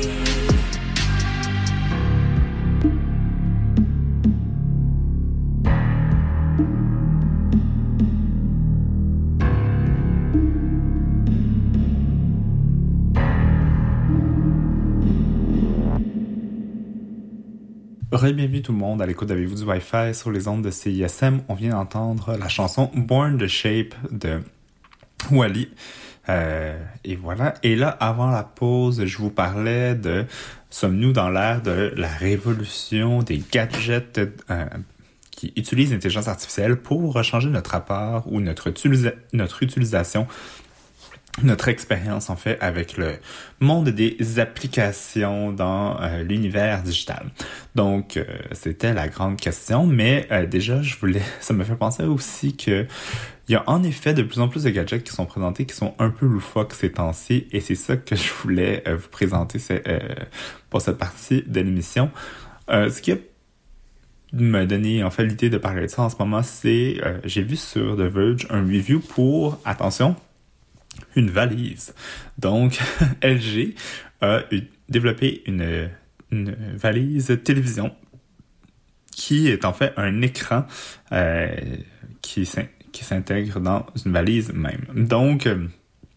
Bienvenue tout le monde à l'écoute d'Avez-vous du Wi-Fi sur les ondes de CISM. On vient d'entendre la chanson Born the Shape de Wally. Et voilà. Et là, avant la pause, je vous parlais de sommes-nous dans l'ère de la révolution des gadgets qui utilisent l'intelligence artificielle pour changer notre rapport ou notre utilisation, notre expérience en fait avec le monde des applications dans l'univers digital. Donc c'était la grande question, mais déjà ça me fait penser aussi que il y a en effet de plus en plus de gadgets qui sont présentés qui sont un peu loufoques ces temps-ci, et c'est ça que je voulais vous présenter pour cette partie de l'émission. Ce qui a me donné en fait l'idée de parler de ça en ce moment, c'est j'ai vu sur The Verge un review pour, attention, une valise. Donc, LG a développé une valise télévision qui est en fait un écran qui s'intègre dans une valise même. Donc,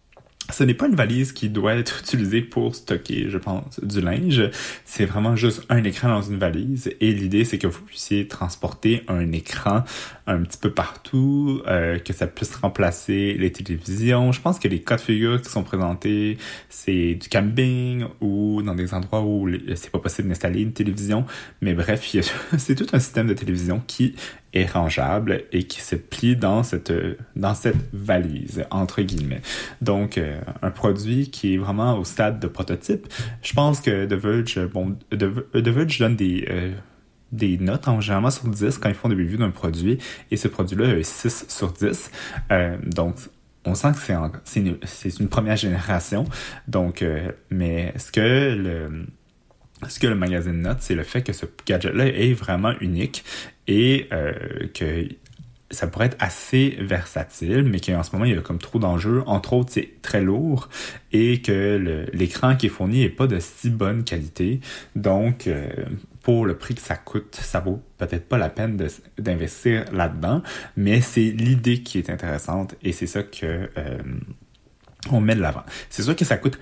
Ce n'est pas une valise qui doit être utilisée pour stocker, je pense, du linge. C'est vraiment juste un écran dans une valise. Et l'idée, c'est que vous puissiez transporter un écran un petit peu partout, que ça puisse remplacer les télévisions. Je pense que les cas de figure qui sont présentés, c'est du camping ou dans des endroits où c'est pas possible d'installer une télévision. Mais bref, c'est tout un système de télévision qui est rangeable et qui se plie dans cette valise, entre guillemets. Donc, un produit qui est vraiment au stade de prototype. Je pense que The Verge donne des notes en généralement sur 10 quand ils font des reviews d'un produit, et ce produit-là est 6 sur 10. Donc, on sent que c'est une première génération. Donc, mais ce que le magazine note, c'est le fait que ce gadget-là est vraiment unique et que ça pourrait être assez versatile, mais qu'en ce moment, il y a comme trop d'enjeux. Entre autres, c'est très lourd et que l'écran qui est fourni n'est pas de si bonne qualité. Donc, pour le prix que ça coûte, ça vaut peut-être pas la peine d'investir là-dedans, mais c'est l'idée qui est intéressante et c'est ça que on met de l'avant. C'est sûr que ça coûte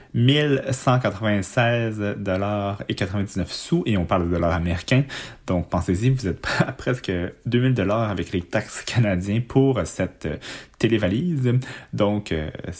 1196,99 $, et on parle de dollars américains. Donc, pensez-y, vous êtes à presque 2000 $ avec les taxes canadiens pour cette télévalise. Donc,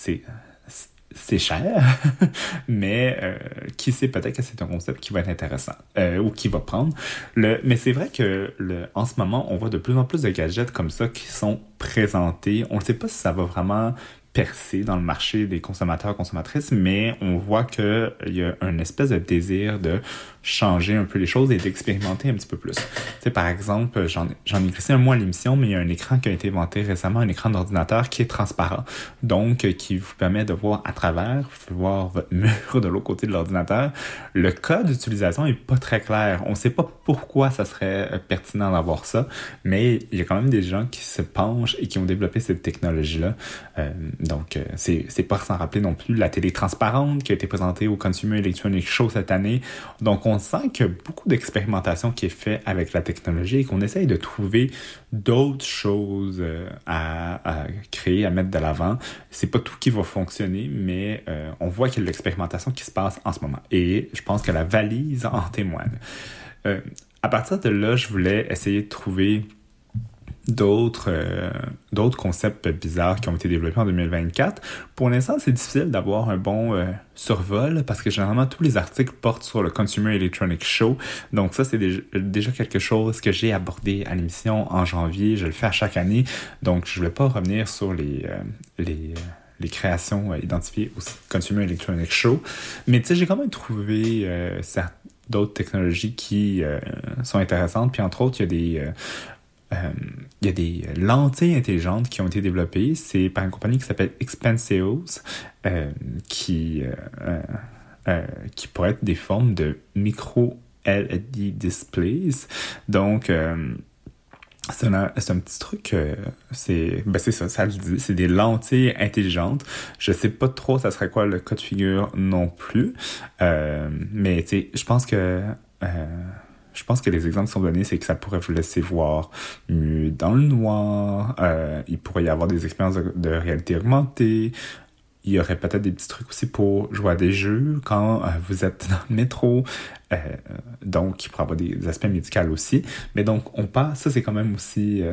c'est cher, mais qui sait, peut-être que c'est un concept qui va être intéressant ou qui va prendre. Mais c'est vrai que en ce moment, on voit de plus en plus de gadgets comme ça qui sont présentés. On ne sait pas si ça va vraiment percer dans le marché des consommateurs-consommatrices, mais on voit qu'il y a une espèce de désir de changer un peu les choses et d'expérimenter un petit peu plus. Tu sais, par exemple, j'en ai glissé un mot à l'émission, mais il y a un écran qui a été inventé récemment, un écran d'ordinateur qui est transparent, donc qui vous permet de voir à travers, vous pouvez voir votre mur de l'autre côté de l'ordinateur. Le cas d'utilisation est pas très clair. On sait pas pourquoi ça serait pertinent d'avoir ça, mais il y a quand même des gens qui se penchent et qui ont développé cette technologie-là. Donc, c'est pas sans rappeler non plus la télé transparente qui a été présentée au Consumer Electronics Show cette année. Donc, on sent qu'il y a beaucoup d'expérimentation qui est faite avec la technologie et qu'on essaye de trouver d'autres choses à créer, à mettre de l'avant. C'est pas tout qui va fonctionner, mais on voit qu'il y a de l'expérimentation qui se passe en ce moment. Et je pense que la valise en témoigne. À partir de là, je voulais essayer de trouver d'autres concepts bizarres qui ont été développés en 2024. Pour l'instant, c'est difficile d'avoir un bon survol parce que généralement, tous les articles portent sur le Consumer Electronics Show. Donc ça, c'est déjà quelque chose que j'ai abordé à l'émission en janvier. Je le fais à chaque année. Donc, je ne vais pas revenir sur les créations identifiées au Consumer Electronics Show. Mais tu sais, j'ai quand même trouvé d'autres technologies qui sont intéressantes. Puis entre autres, il y a des lentilles intelligentes qui ont été développées. C'est par une compagnie qui s'appelle Expanseos, qui pourrait être des formes de micro-LED displays. Donc, c'est un petit truc, c'est ça le dit, c'est des lentilles intelligentes. Je sais pas trop ça serait quoi le cas de figure non plus, mais tu sais, je pense que les exemples qui sont donnés, c'est que ça pourrait vous laisser voir mieux dans le noir. Il pourrait y avoir des expériences de réalité augmentée. Il y aurait peut-être des petits trucs aussi pour jouer à des jeux quand vous êtes dans le métro. Donc, il pourrait y avoir des aspects médicaux aussi. Mais donc, ça c'est quand même aussi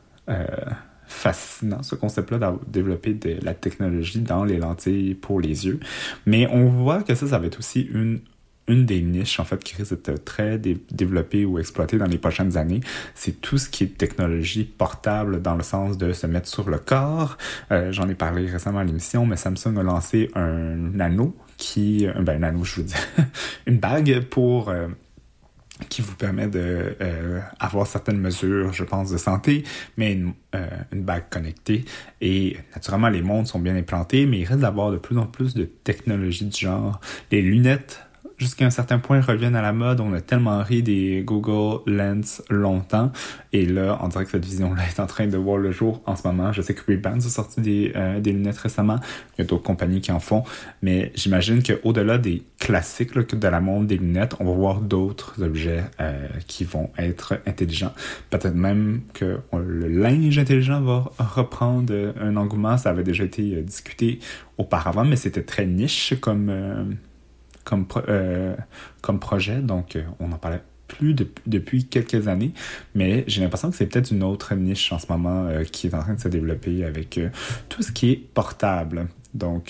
fascinant, ce concept-là, d'avoir développé de la technologie dans les lentilles pour les yeux. Mais on voit que ça va être aussi une des niches, en fait, qui risque d'être très développée ou exploitée dans les prochaines années. C'est tout ce qui est technologie portable dans le sens de se mettre sur le corps. J'en ai parlé récemment à l'émission, mais Samsung a lancé un anneau un anneau, je veux dire, une bague pour qui vous permet de avoir certaines mesures, je pense, de santé, mais une bague connectée. Et naturellement, les montres sont bien implantées, mais il reste d'avoir de plus en plus de technologies du genre. Les lunettes jusqu'à un certain point, reviennent à la mode. On a tellement ri des Google Lens longtemps. Et là, on dirait que cette vision-là est en train de voir le jour en ce moment. Je sais que Ray-Ban a sorti des lunettes récemment. Il y a d'autres compagnies qui en font. Mais j'imagine qu'au-delà des classiques là, de la montre, des lunettes, on va voir d'autres objets qui vont être intelligents. Peut-être même que le linge intelligent va reprendre un engouement. Ça avait déjà été discuté auparavant, mais c'était très niche comme projet, donc on n'en parlait plus depuis quelques années, mais j'ai l'impression que c'est peut-être une autre niche en ce moment qui est en train de se développer avec tout ce qui est portable. Donc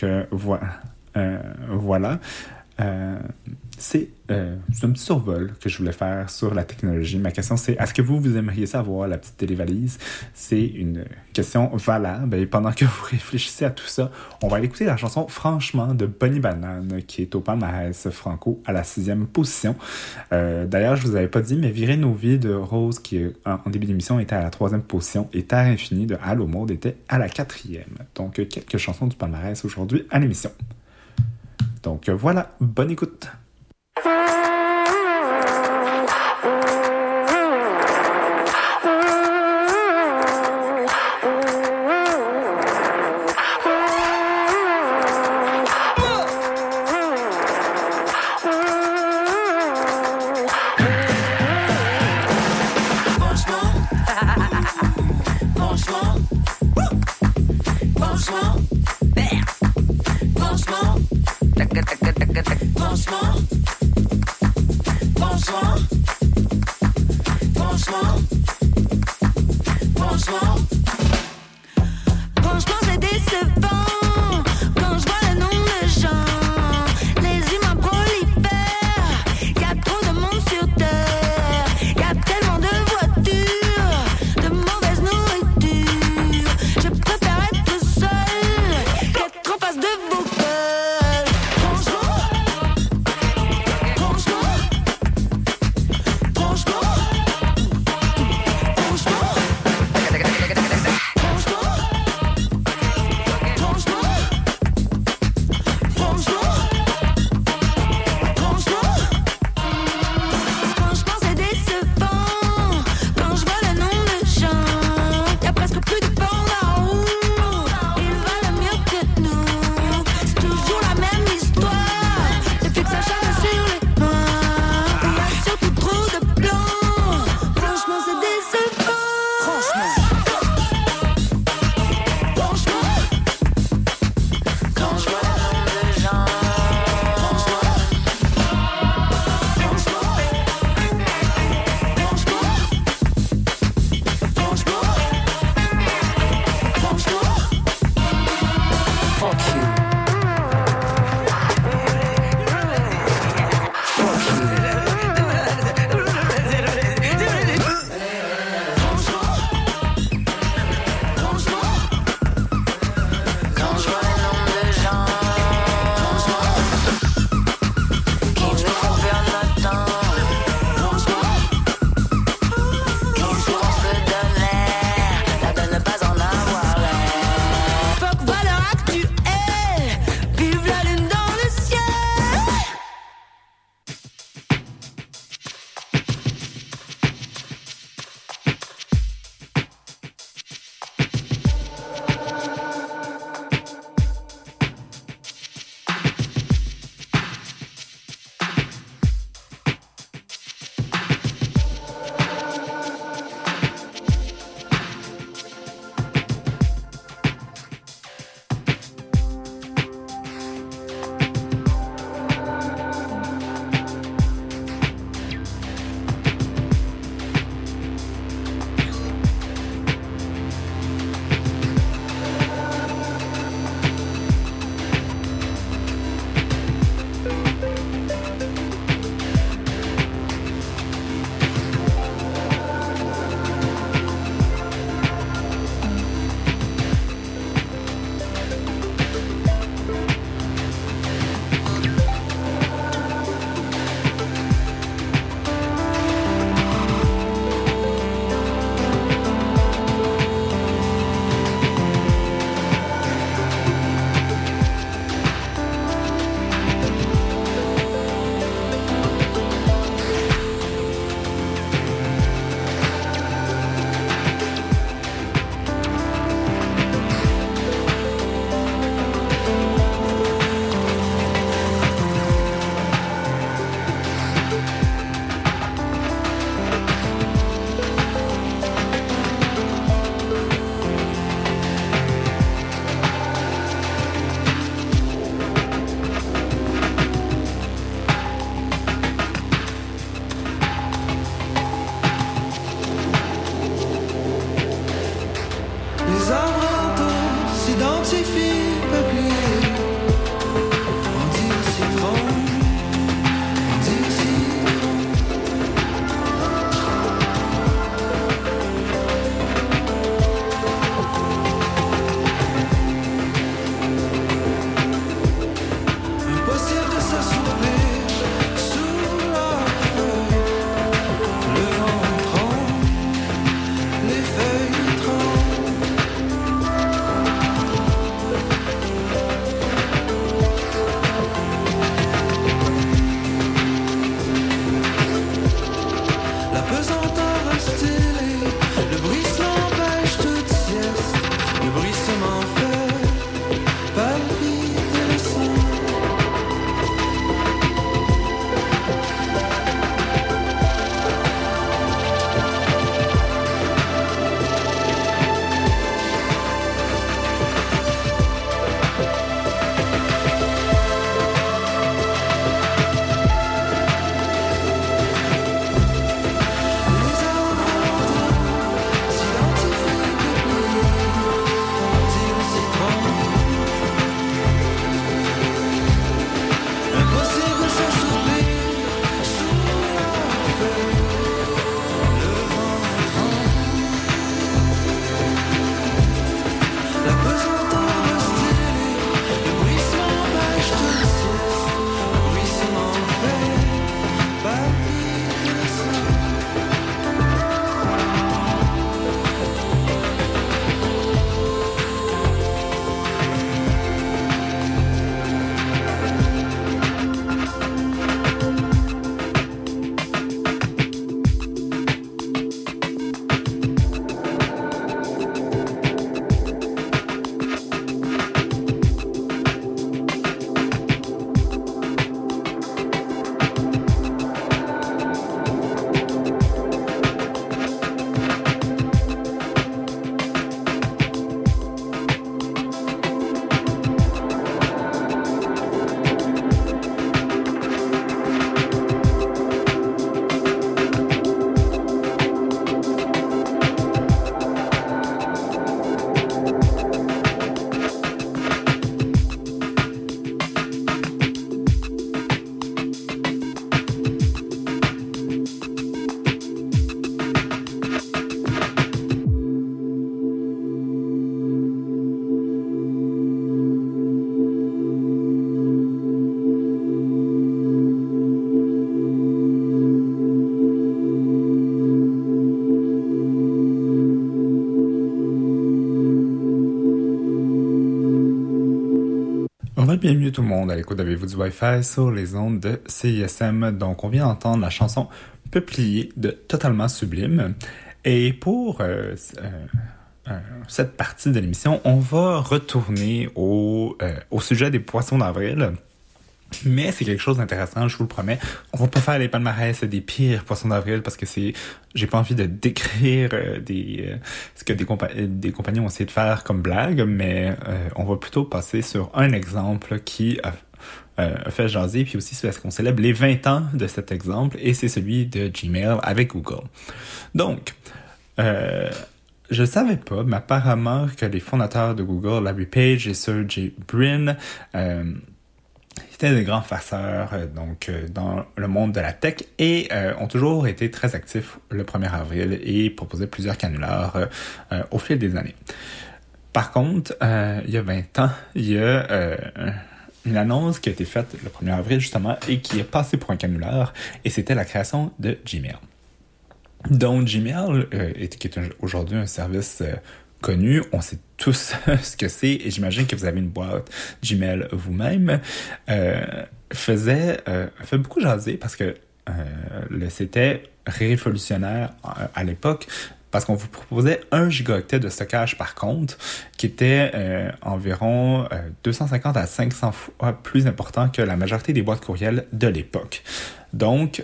voilà. C'est un petit survol que je voulais faire sur la technologie. Ma question, c'est est-ce que vous aimeriez savoir la petite télévalise? C'est une question valable. Et pendant que vous réfléchissez à tout ça, on va aller écouter la chanson Franchement de Bonnie Banane, qui est au palmarès franco à la 6e position. D'ailleurs, je vous avais pas dit, mais Virer nos vies de Rose, qui en début d'émission était à la 3e position, et Terre Infinie de Allo Mode était à la 4e. Donc, quelques chansons du palmarès aujourd'hui à l'émission. Donc voilà, bonne écoute. Franchement, Bienvenue tout le monde à l'écoute d'Avez-vous du Wi-Fi sur les ondes de CISM. Donc, on vient d'entendre la chanson Peuplier de Totalement Sublime. Et pour cette partie de l'émission, on va retourner au sujet des poissons d'avril. Mais c'est quelque chose d'intéressant, je vous le promets. On va pas faire les palmarès des pires poissons d'avril parce que j'ai pas envie de décrire ce que des compagnies ont essayé de faire comme blague, mais on va plutôt passer sur un exemple qui a fait jaser, puis aussi c'est parce qu'on célèbre les 20 ans de cet exemple, et c'est celui de Gmail avec Google. Donc, je savais pas, mais apparemment que les fondateurs de Google, Larry Page et Sergey Brin, étaient des grands farceurs dans le monde de la tech et ont toujours été très actifs le 1er avril et proposaient plusieurs canulars au fil des années. Par contre, il y a 20 ans, il y a une annonce qui a été faite le 1er avril justement et qui est passée pour un canular, et c'était la création de Gmail. Donc Gmail, qui est aujourd'hui un service connu, on sait tous ce que c'est, et j'imagine que vous avez une boîte Gmail vous-même, fait beaucoup jaser parce que c'était révolutionnaire à l'époque, parce qu'on vous proposait 1 gigaoctet de stockage par compte, qui était environ 250 à 500 fois plus important que la majorité des boîtes courriels de l'époque. Donc,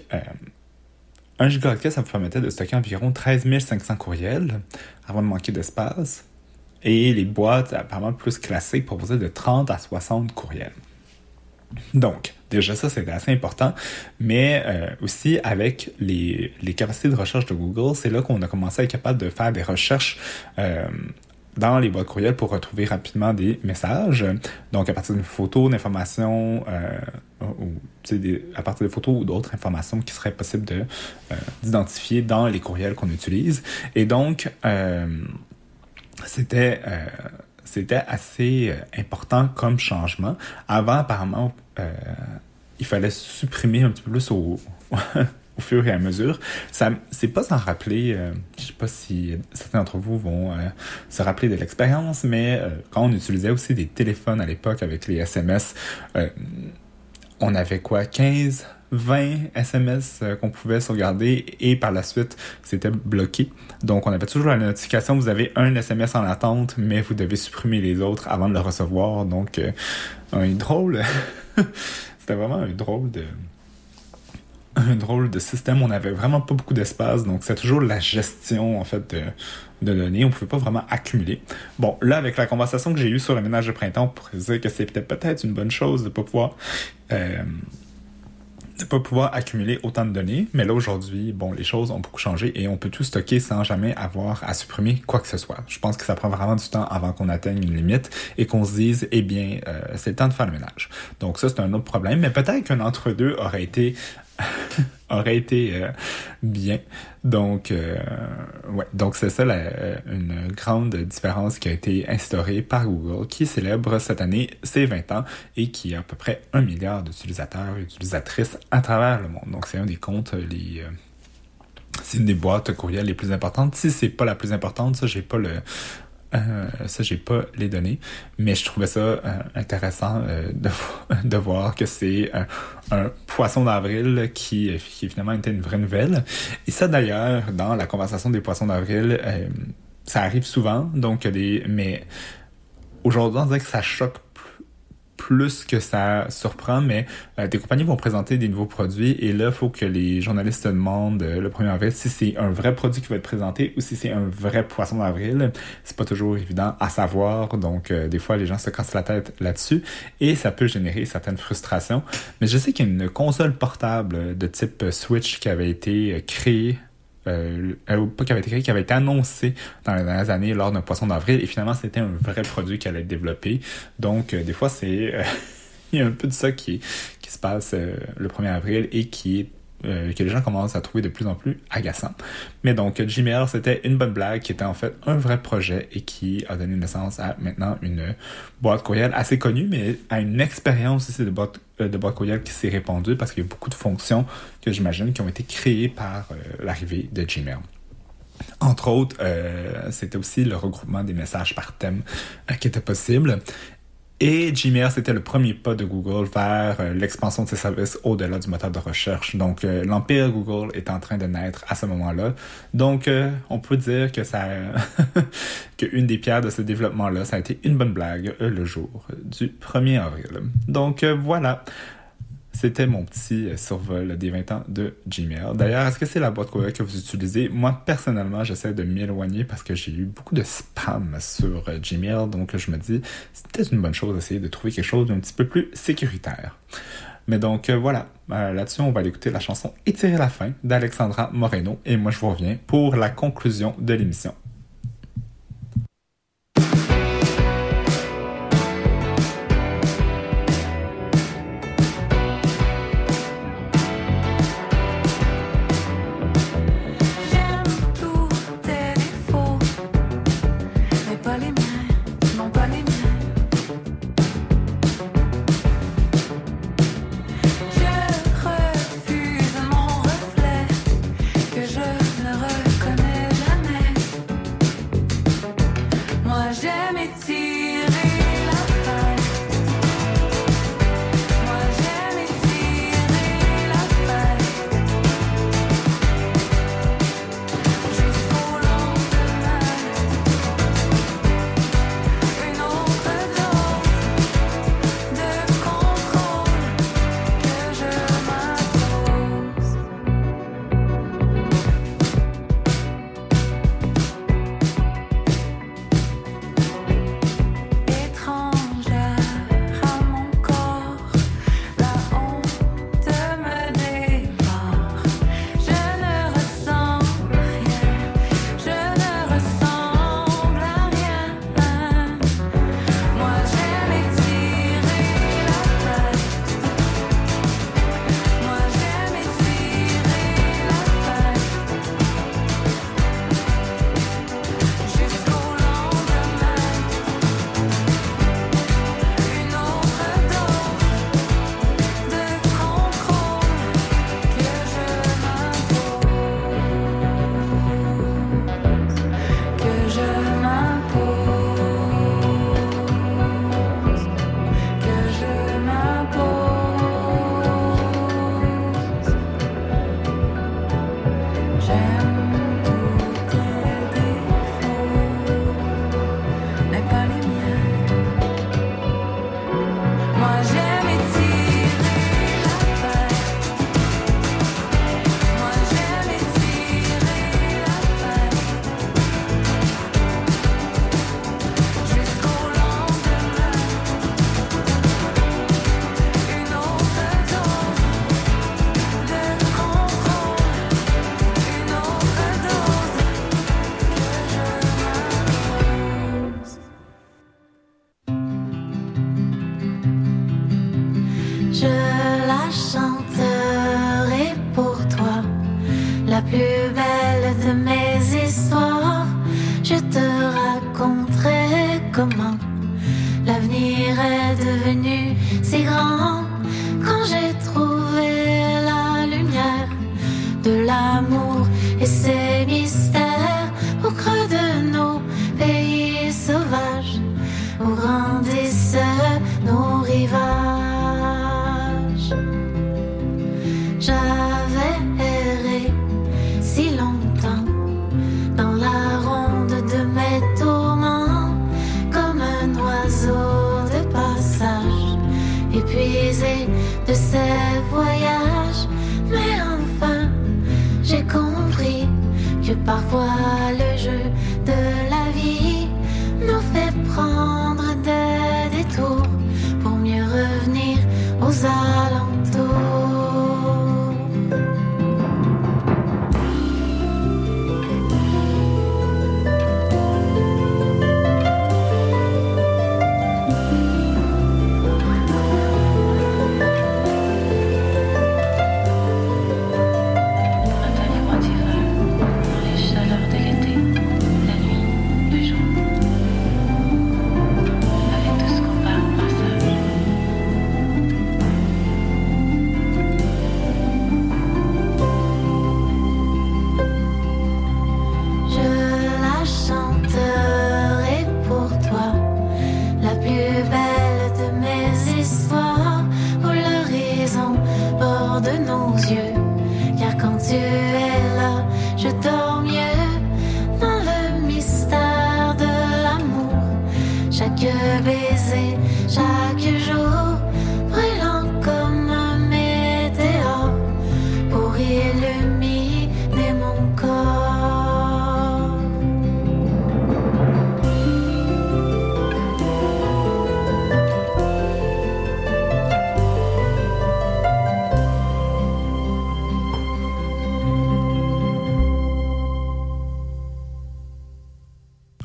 1 gigaoctet, ça vous permettait de stocker environ 13 500 courriels avant de manquer d'espace. Et les boîtes, apparemment plus classiques, proposaient de 30 à 60 courriels. Donc, déjà ça, c'était assez important. Mais aussi, avec les capacités de recherche de Google, c'est là qu'on a commencé à être capable de faire des recherches dans les boîtes courriels pour retrouver rapidement des messages. Donc, à partir d'une photo, d'informations, à partir de photos ou d'autres informations qui seraient possibles d'identifier dans les courriels qu'on utilise. Et donc, c'était assez important comme changement. Avant, apparemment, il fallait supprimer un petit peu plus au fur et à mesure. C'est pas sans rappeler, je sais pas si certains d'entre vous vont se rappeler de l'expérience, mais quand on utilisait aussi des téléphones à l'époque avec les SMS, on avait 15, 20 SMS qu'on pouvait sauvegarder, et par la suite, c'était bloqué. Donc, on avait toujours la notification, vous avez un SMS en attente, mais vous devez supprimer les autres avant de le recevoir. Donc, c'était vraiment un drôle de système. On n'avait vraiment pas beaucoup d'espace, donc c'est toujours la gestion en fait de données. On pouvait pas vraiment accumuler. Bon, là, avec la conversation que j'ai eue sur le ménage de printemps, on pourrait dire que c'était peut-être une bonne chose de pas pouvoir accumuler autant de données. Mais là, aujourd'hui, les choses ont beaucoup changé et on peut tout stocker sans jamais avoir à supprimer quoi que ce soit. Je pense que ça prend vraiment du temps avant qu'on atteigne une limite et qu'on se dise, c'est le temps de faire le ménage. Donc ça, c'est un autre problème. Mais peut-être qu'un entre-deux aurait été bien. Donc, donc c'est ça une grande différence qui a été instaurée par Google, qui célèbre cette année ses 20 ans et qui a à peu près 1 milliard d'utilisateurs et d'utilisatrices à travers le monde. Donc c'est un des comptes, c'est une des boîtes courriel les plus importantes. Si c'est pas la plus importante, ça j'ai pas les données, mais je trouvais ça intéressant de voir que c'est un poisson d'avril qui finalement était une vraie nouvelle. Et ça d'ailleurs, dans la conversation des poissons d'avril, ça arrive souvent, mais aujourd'hui on dirait que ça choque plus que ça surprend, mais des compagnies vont présenter des nouveaux produits et là, il faut que les journalistes se demandent le 1er avril si c'est un vrai produit qui va être présenté ou si c'est un vrai poisson d'avril. C'est pas toujours évident à savoir, donc des fois les gens se cassent la tête là-dessus et ça peut générer certaines frustrations. Mais je sais qu'il y a une console portable de type Switch qui avait été créée qui avait été annoncé dans les dernières années lors d'un poisson d'avril, et finalement c'était un vrai produit qui allait être développé. Donc des fois il y a un peu de ça qui se passe le 1er avril et que les gens commencent à trouver de plus en plus agaçant. Mais donc Gmail, c'était une bonne blague qui était en fait un vrai projet et qui a donné naissance à maintenant une boîte courriel assez connue, mais à une expérience aussi de boîte courriel qui s'est répandue parce qu'il y a beaucoup de fonctions que j'imagine qui ont été créées par l'arrivée de Gmail. Entre autres, c'était aussi le regroupement des messages par thème qui était possible. Et Gmail, c'était le premier pas de Google vers l'expansion de ses services au-delà du moteur de recherche. Donc, l'empire Google est en train de naître à ce moment-là. Donc, on peut dire que ça, qu'une des pierres de ce développement-là, ça a été une bonne blague le jour du 1er avril. Donc, voilà. C'était mon petit survol des 20 ans de Gmail. D'ailleurs, est-ce que c'est la boîte courriel que vous utilisez? Moi, personnellement, j'essaie de m'éloigner parce que j'ai eu beaucoup de spam sur Gmail. Donc, je me dis, c'est peut-être une bonne chose d'essayer de trouver quelque chose d'un petit peu plus sécuritaire. Mais donc, voilà. Là-dessus, on va aller écouter la chanson « Étirer la fin » d'Alexandra Moreno. Et moi, je vous reviens pour la conclusion de l'émission.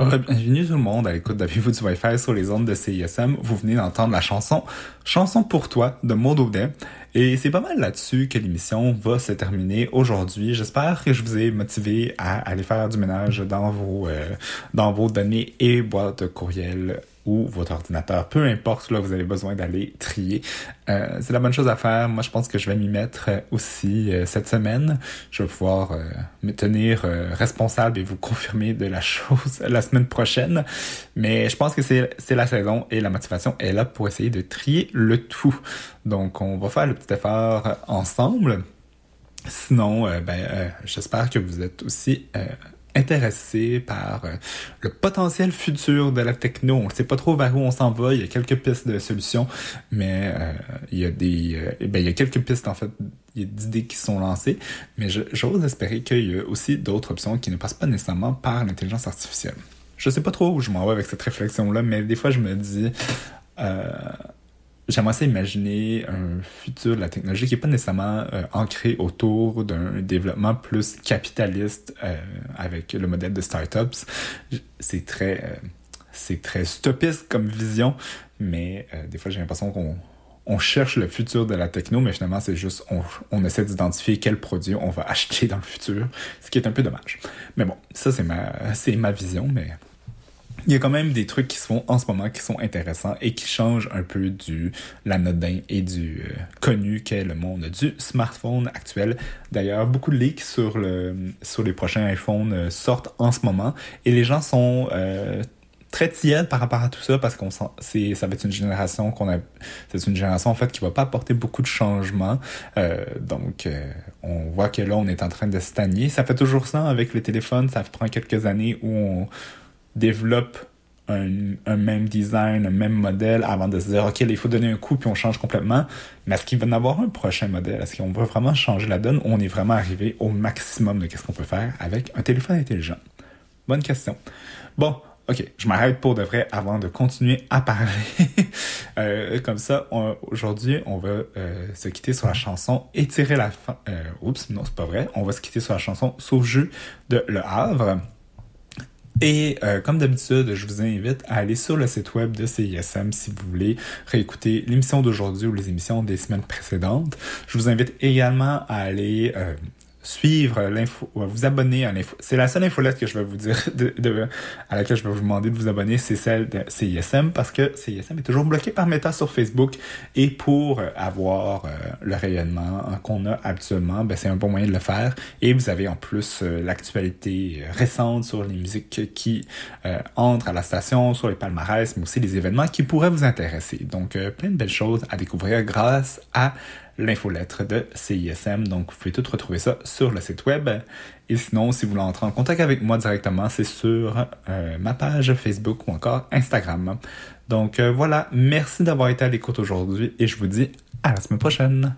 Bienvenue tout le monde à l'écoute d'Avez-vous du Wi-Fi sur les ondes de CISM. Vous venez d'entendre la chanson « Chanson pour toi » de Maud Audet. Et c'est pas mal là-dessus que l'émission va se terminer aujourd'hui. J'espère que je vous ai motivé à aller faire du ménage dans vos données et boîtes de courriel ou votre ordinateur, peu importe, là, vous avez besoin d'aller trier. C'est la bonne chose à faire. Moi, je pense que je vais m'y mettre aussi cette semaine. Je vais pouvoir me tenir responsable et vous confirmer de la chose la semaine prochaine. Mais je pense que c'est la saison et la motivation est là pour essayer de trier le tout. Donc, on va faire le petit effort ensemble. Sinon, j'espère que vous êtes aussi intéressé par le potentiel futur de la techno. On ne sait pas trop vers où on s'en va. Il y a quelques pistes de solutions, mais il y a quelques pistes, en fait, il y a d'idées qui sont lancées, mais j'ose espérer qu'il y a aussi d'autres options qui ne passent pas nécessairement par l'intelligence artificielle. Je sais pas trop où je m'en vais avec cette réflexion-là, mais des fois, je me dis... J'aimerais ça imaginer un futur de la technologie qui n'est pas nécessairement ancré autour d'un développement plus capitaliste avec le modèle de startups. C'est très utopiste comme vision, mais des fois j'ai l'impression qu'on cherche le futur de la techno, mais finalement c'est juste on essaie d'identifier quel produit on va acheter dans le futur, ce qui est un peu dommage. Mais bon, ça c'est ma vision, mais... Il y a quand même des trucs qui se font en ce moment qui sont intéressants et qui changent un peu du l'anodin et du connu qu'est le monde du smartphone actuel. D'ailleurs, beaucoup de leaks sur les prochains iPhones sortent en ce moment et les gens sont très tièdes par rapport à tout ça parce ça va être une génération c'est une génération en fait qui va pas apporter beaucoup de changements. Donc on voit que là on est en train de stagner. Ça fait toujours ça avec le téléphone. Ça prend quelques années où on développe un même design, un même modèle avant de se dire ok, il faut donner un coup puis on change complètement. Mais est-ce qu'il va y avoir un prochain modèle? Est-ce qu'on va vraiment changer la donne ou on est vraiment arrivé au maximum de qu'est-ce qu'on peut faire avec un téléphone intelligent? Bonne question. Bon, ok, je m'arrête pour de vrai avant de continuer à parler. Comme ça, aujourd'hui, on va se quitter sur la chanson Étirer la fin. Oups, non, c'est pas vrai. On va se quitter sur la chanson Saut-Jus de Le Havre. Et comme d'habitude, je vous invite à aller sur le site web de CISM si vous voulez réécouter l'émission d'aujourd'hui ou les émissions des semaines précédentes. Je vous invite également à aller suivre l'info, vous abonner à l'info. C'est la seule infolette que je vais vous dire à laquelle je vais vous demander de vous abonner, c'est celle de CISM parce que CISM est toujours bloqué par Meta sur Facebook et pour avoir le rayonnement qu'on a habituellement, c'est un bon moyen de le faire et vous avez en plus l'actualité récente sur les musiques qui entrent à la station, sur les palmarès, mais aussi les événements qui pourraient vous intéresser. Donc plein de belles choses à découvrir grâce à l'infolettre de CISM. Donc, vous pouvez tout retrouver ça sur le site web. Et sinon, si vous voulez entrer en contact avec moi directement, c'est sur ma page Facebook ou encore Instagram. Donc, voilà. Merci d'avoir été à l'écoute aujourd'hui et je vous dis à la semaine prochaine.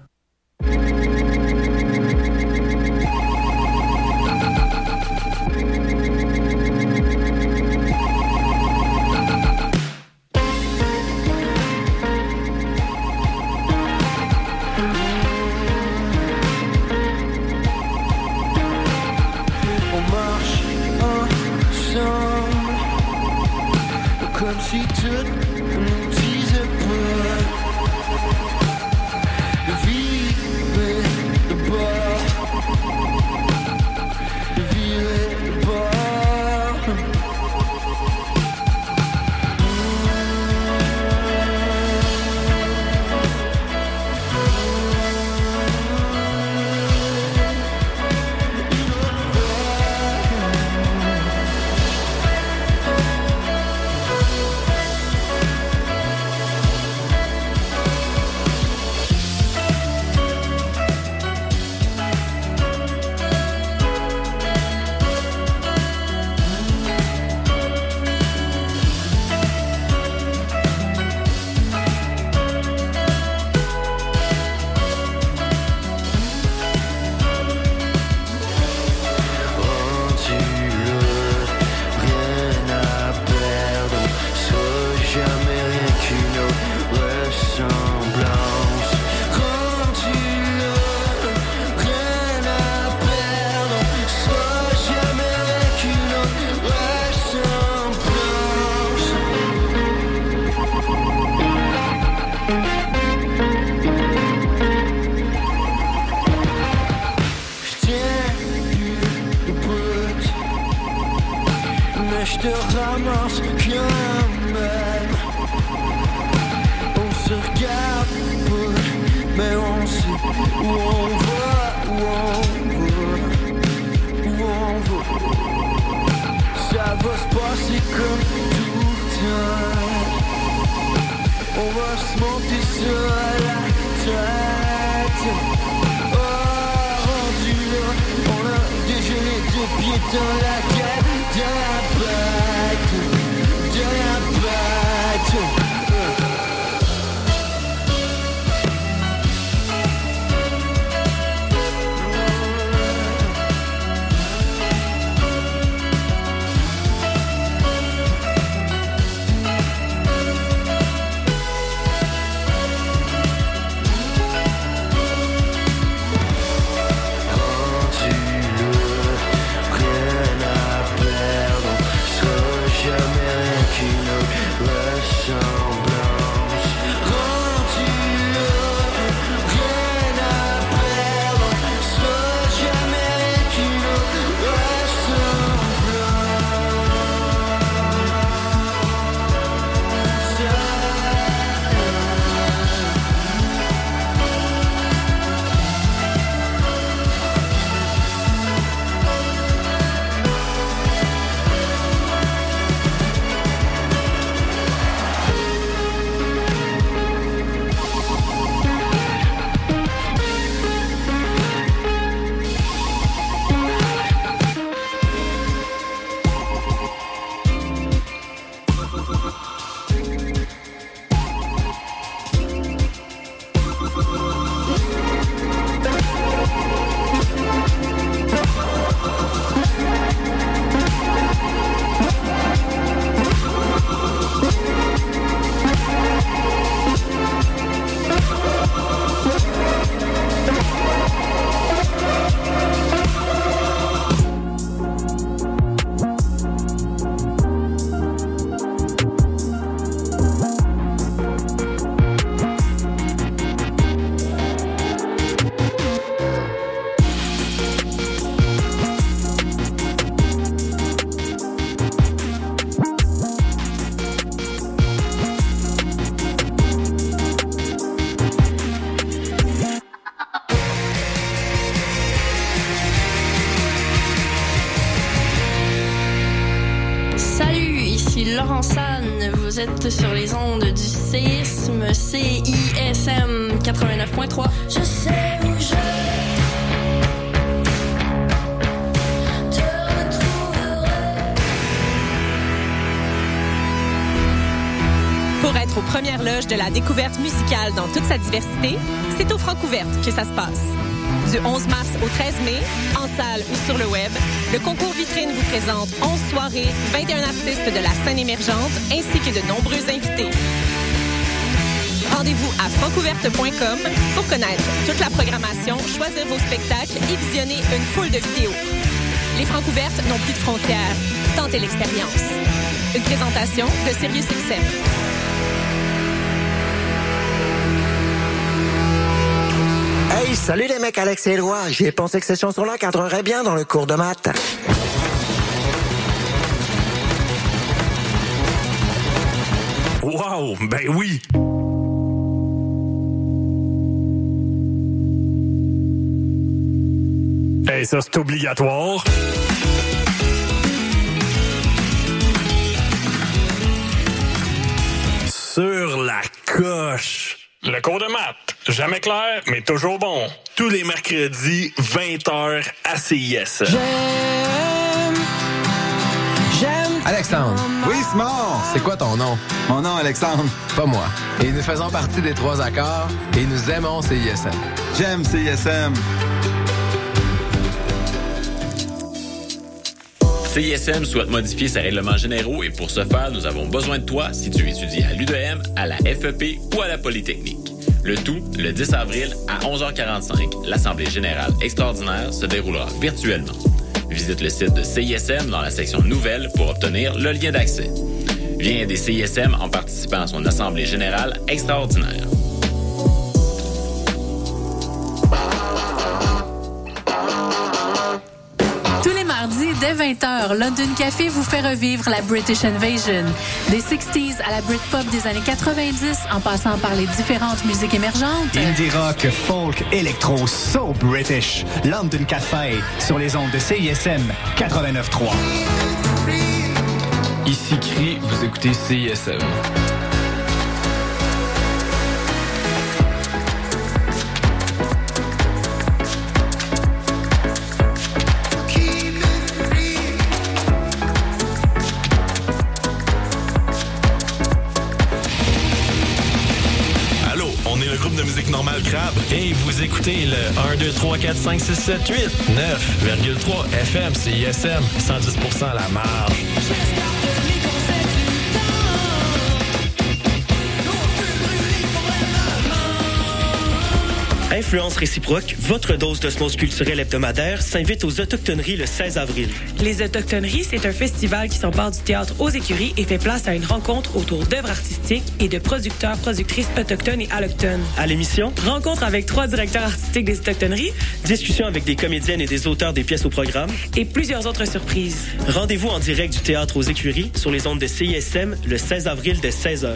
te ramasse quand même. On se regarde peu, mais on sait où on va, où on va. Ça va se passer comme tout le temps. On va se monter ça à la tête. Oh, rendu là, on a déjà les deux pieds dans la gueule, dans la batte, dans la batte. Vous êtes sur les ondes du séisme CISM 89.3. Je sais où je te retrouverai. Pour être aux premières loges de la découverte musicale dans toute sa diversité, c'est au Francouverte que ça se passe. Du 11 mars au 13 mai, en salle ou sur le web, le concours vitrine vous présente 11 soirées, 21 artistes de la scène émergente ainsi que de nombreux invités. Rendez-vous à francouverte.com pour connaître toute la programmation, choisir vos spectacles et visionner une foule de vidéos. Les Francouvertes n'ont plus de frontières. Tentez l'expérience. Une présentation de SiriusXM. Hey, salut les mecs, Alex et Éloi. J'ai pensé que ces chansons-là cadreraient bien dans le cours de maths. Wow, ben oui! Hey, ça, c'est obligatoire. Sur la coche. Le cours de maths. Jamais clair, mais toujours bon. Tous les mercredis, 20h à CISM. J'aime. Alexandre. Oui, Simon. C'est quoi ton nom? Mon nom, Alexandre. Pas moi. Et nous faisons partie des 3 accords et nous aimons CISM. J'aime CISM. CISM souhaite modifier ses règlements généraux et pour ce faire, nous avons besoin de toi si tu étudies à l'UDM, à la FEP ou à la Polytechnique. Le tout, le 10 avril à 11h45, l'Assemblée générale extraordinaire se déroulera virtuellement. Visite le site de CISM dans la section Nouvelles pour obtenir le lien d'accès. Viens aider CISM en participant à son Assemblée générale extraordinaire. Tous les mardis, dès Dès 20h, London Café vous fait revivre la British Invasion. Des 60s à la Britpop des années 90, en passant par les différentes musiques émergentes. Indie rock, folk, électro, so British. London Café, sur les ondes de CISM 89.3. Ici Cri, vous écoutez CISM. De musique normale Crabe. Et vous écoutez le 1, 2, 3, 4, 5, 6, 7, 8, 9,3 FM, CISM, 110% à la marge. Influence réciproque, votre dose d'osmose culturelle hebdomadaire s'invite aux Autochtoneries le 16 avril. Les Autochtoneries, c'est un festival qui s'empare du théâtre aux écuries et fait place à une rencontre autour d'œuvres artistiques et de producteurs, productrices autochtones et allochtones. À l'émission, rencontre avec 3 directeurs artistiques des Autochtoneries, discussion avec des comédiennes et des auteurs des pièces au programme et plusieurs autres surprises. Rendez-vous en direct du théâtre aux écuries sur les ondes de CISM le 16 avril dès 16h.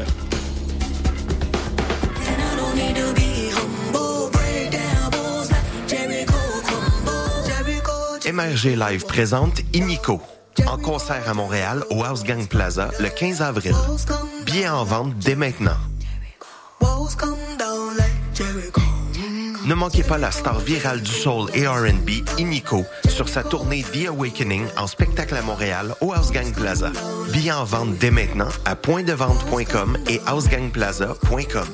MRG Live présente Inico, en concert à Montréal au House Gang Plaza le 15 avril. Billets en vente dès maintenant. Ne manquez pas la star virale du soul et R&B, Inico, sur sa tournée The Awakening en spectacle à Montréal au House Gang Plaza. Billets en vente dès maintenant à pointdevente.com et housegangplaza.com.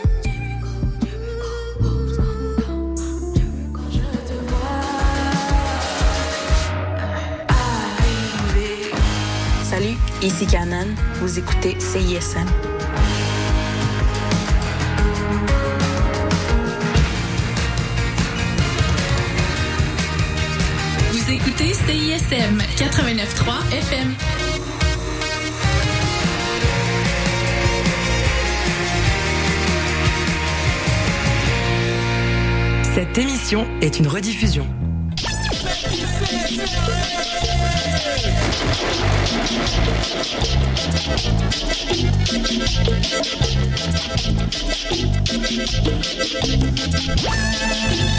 Salut, ici Canon. Vous écoutez CISM. Vous écoutez CISM 89.3 FM. Cette émission est une rediffusion.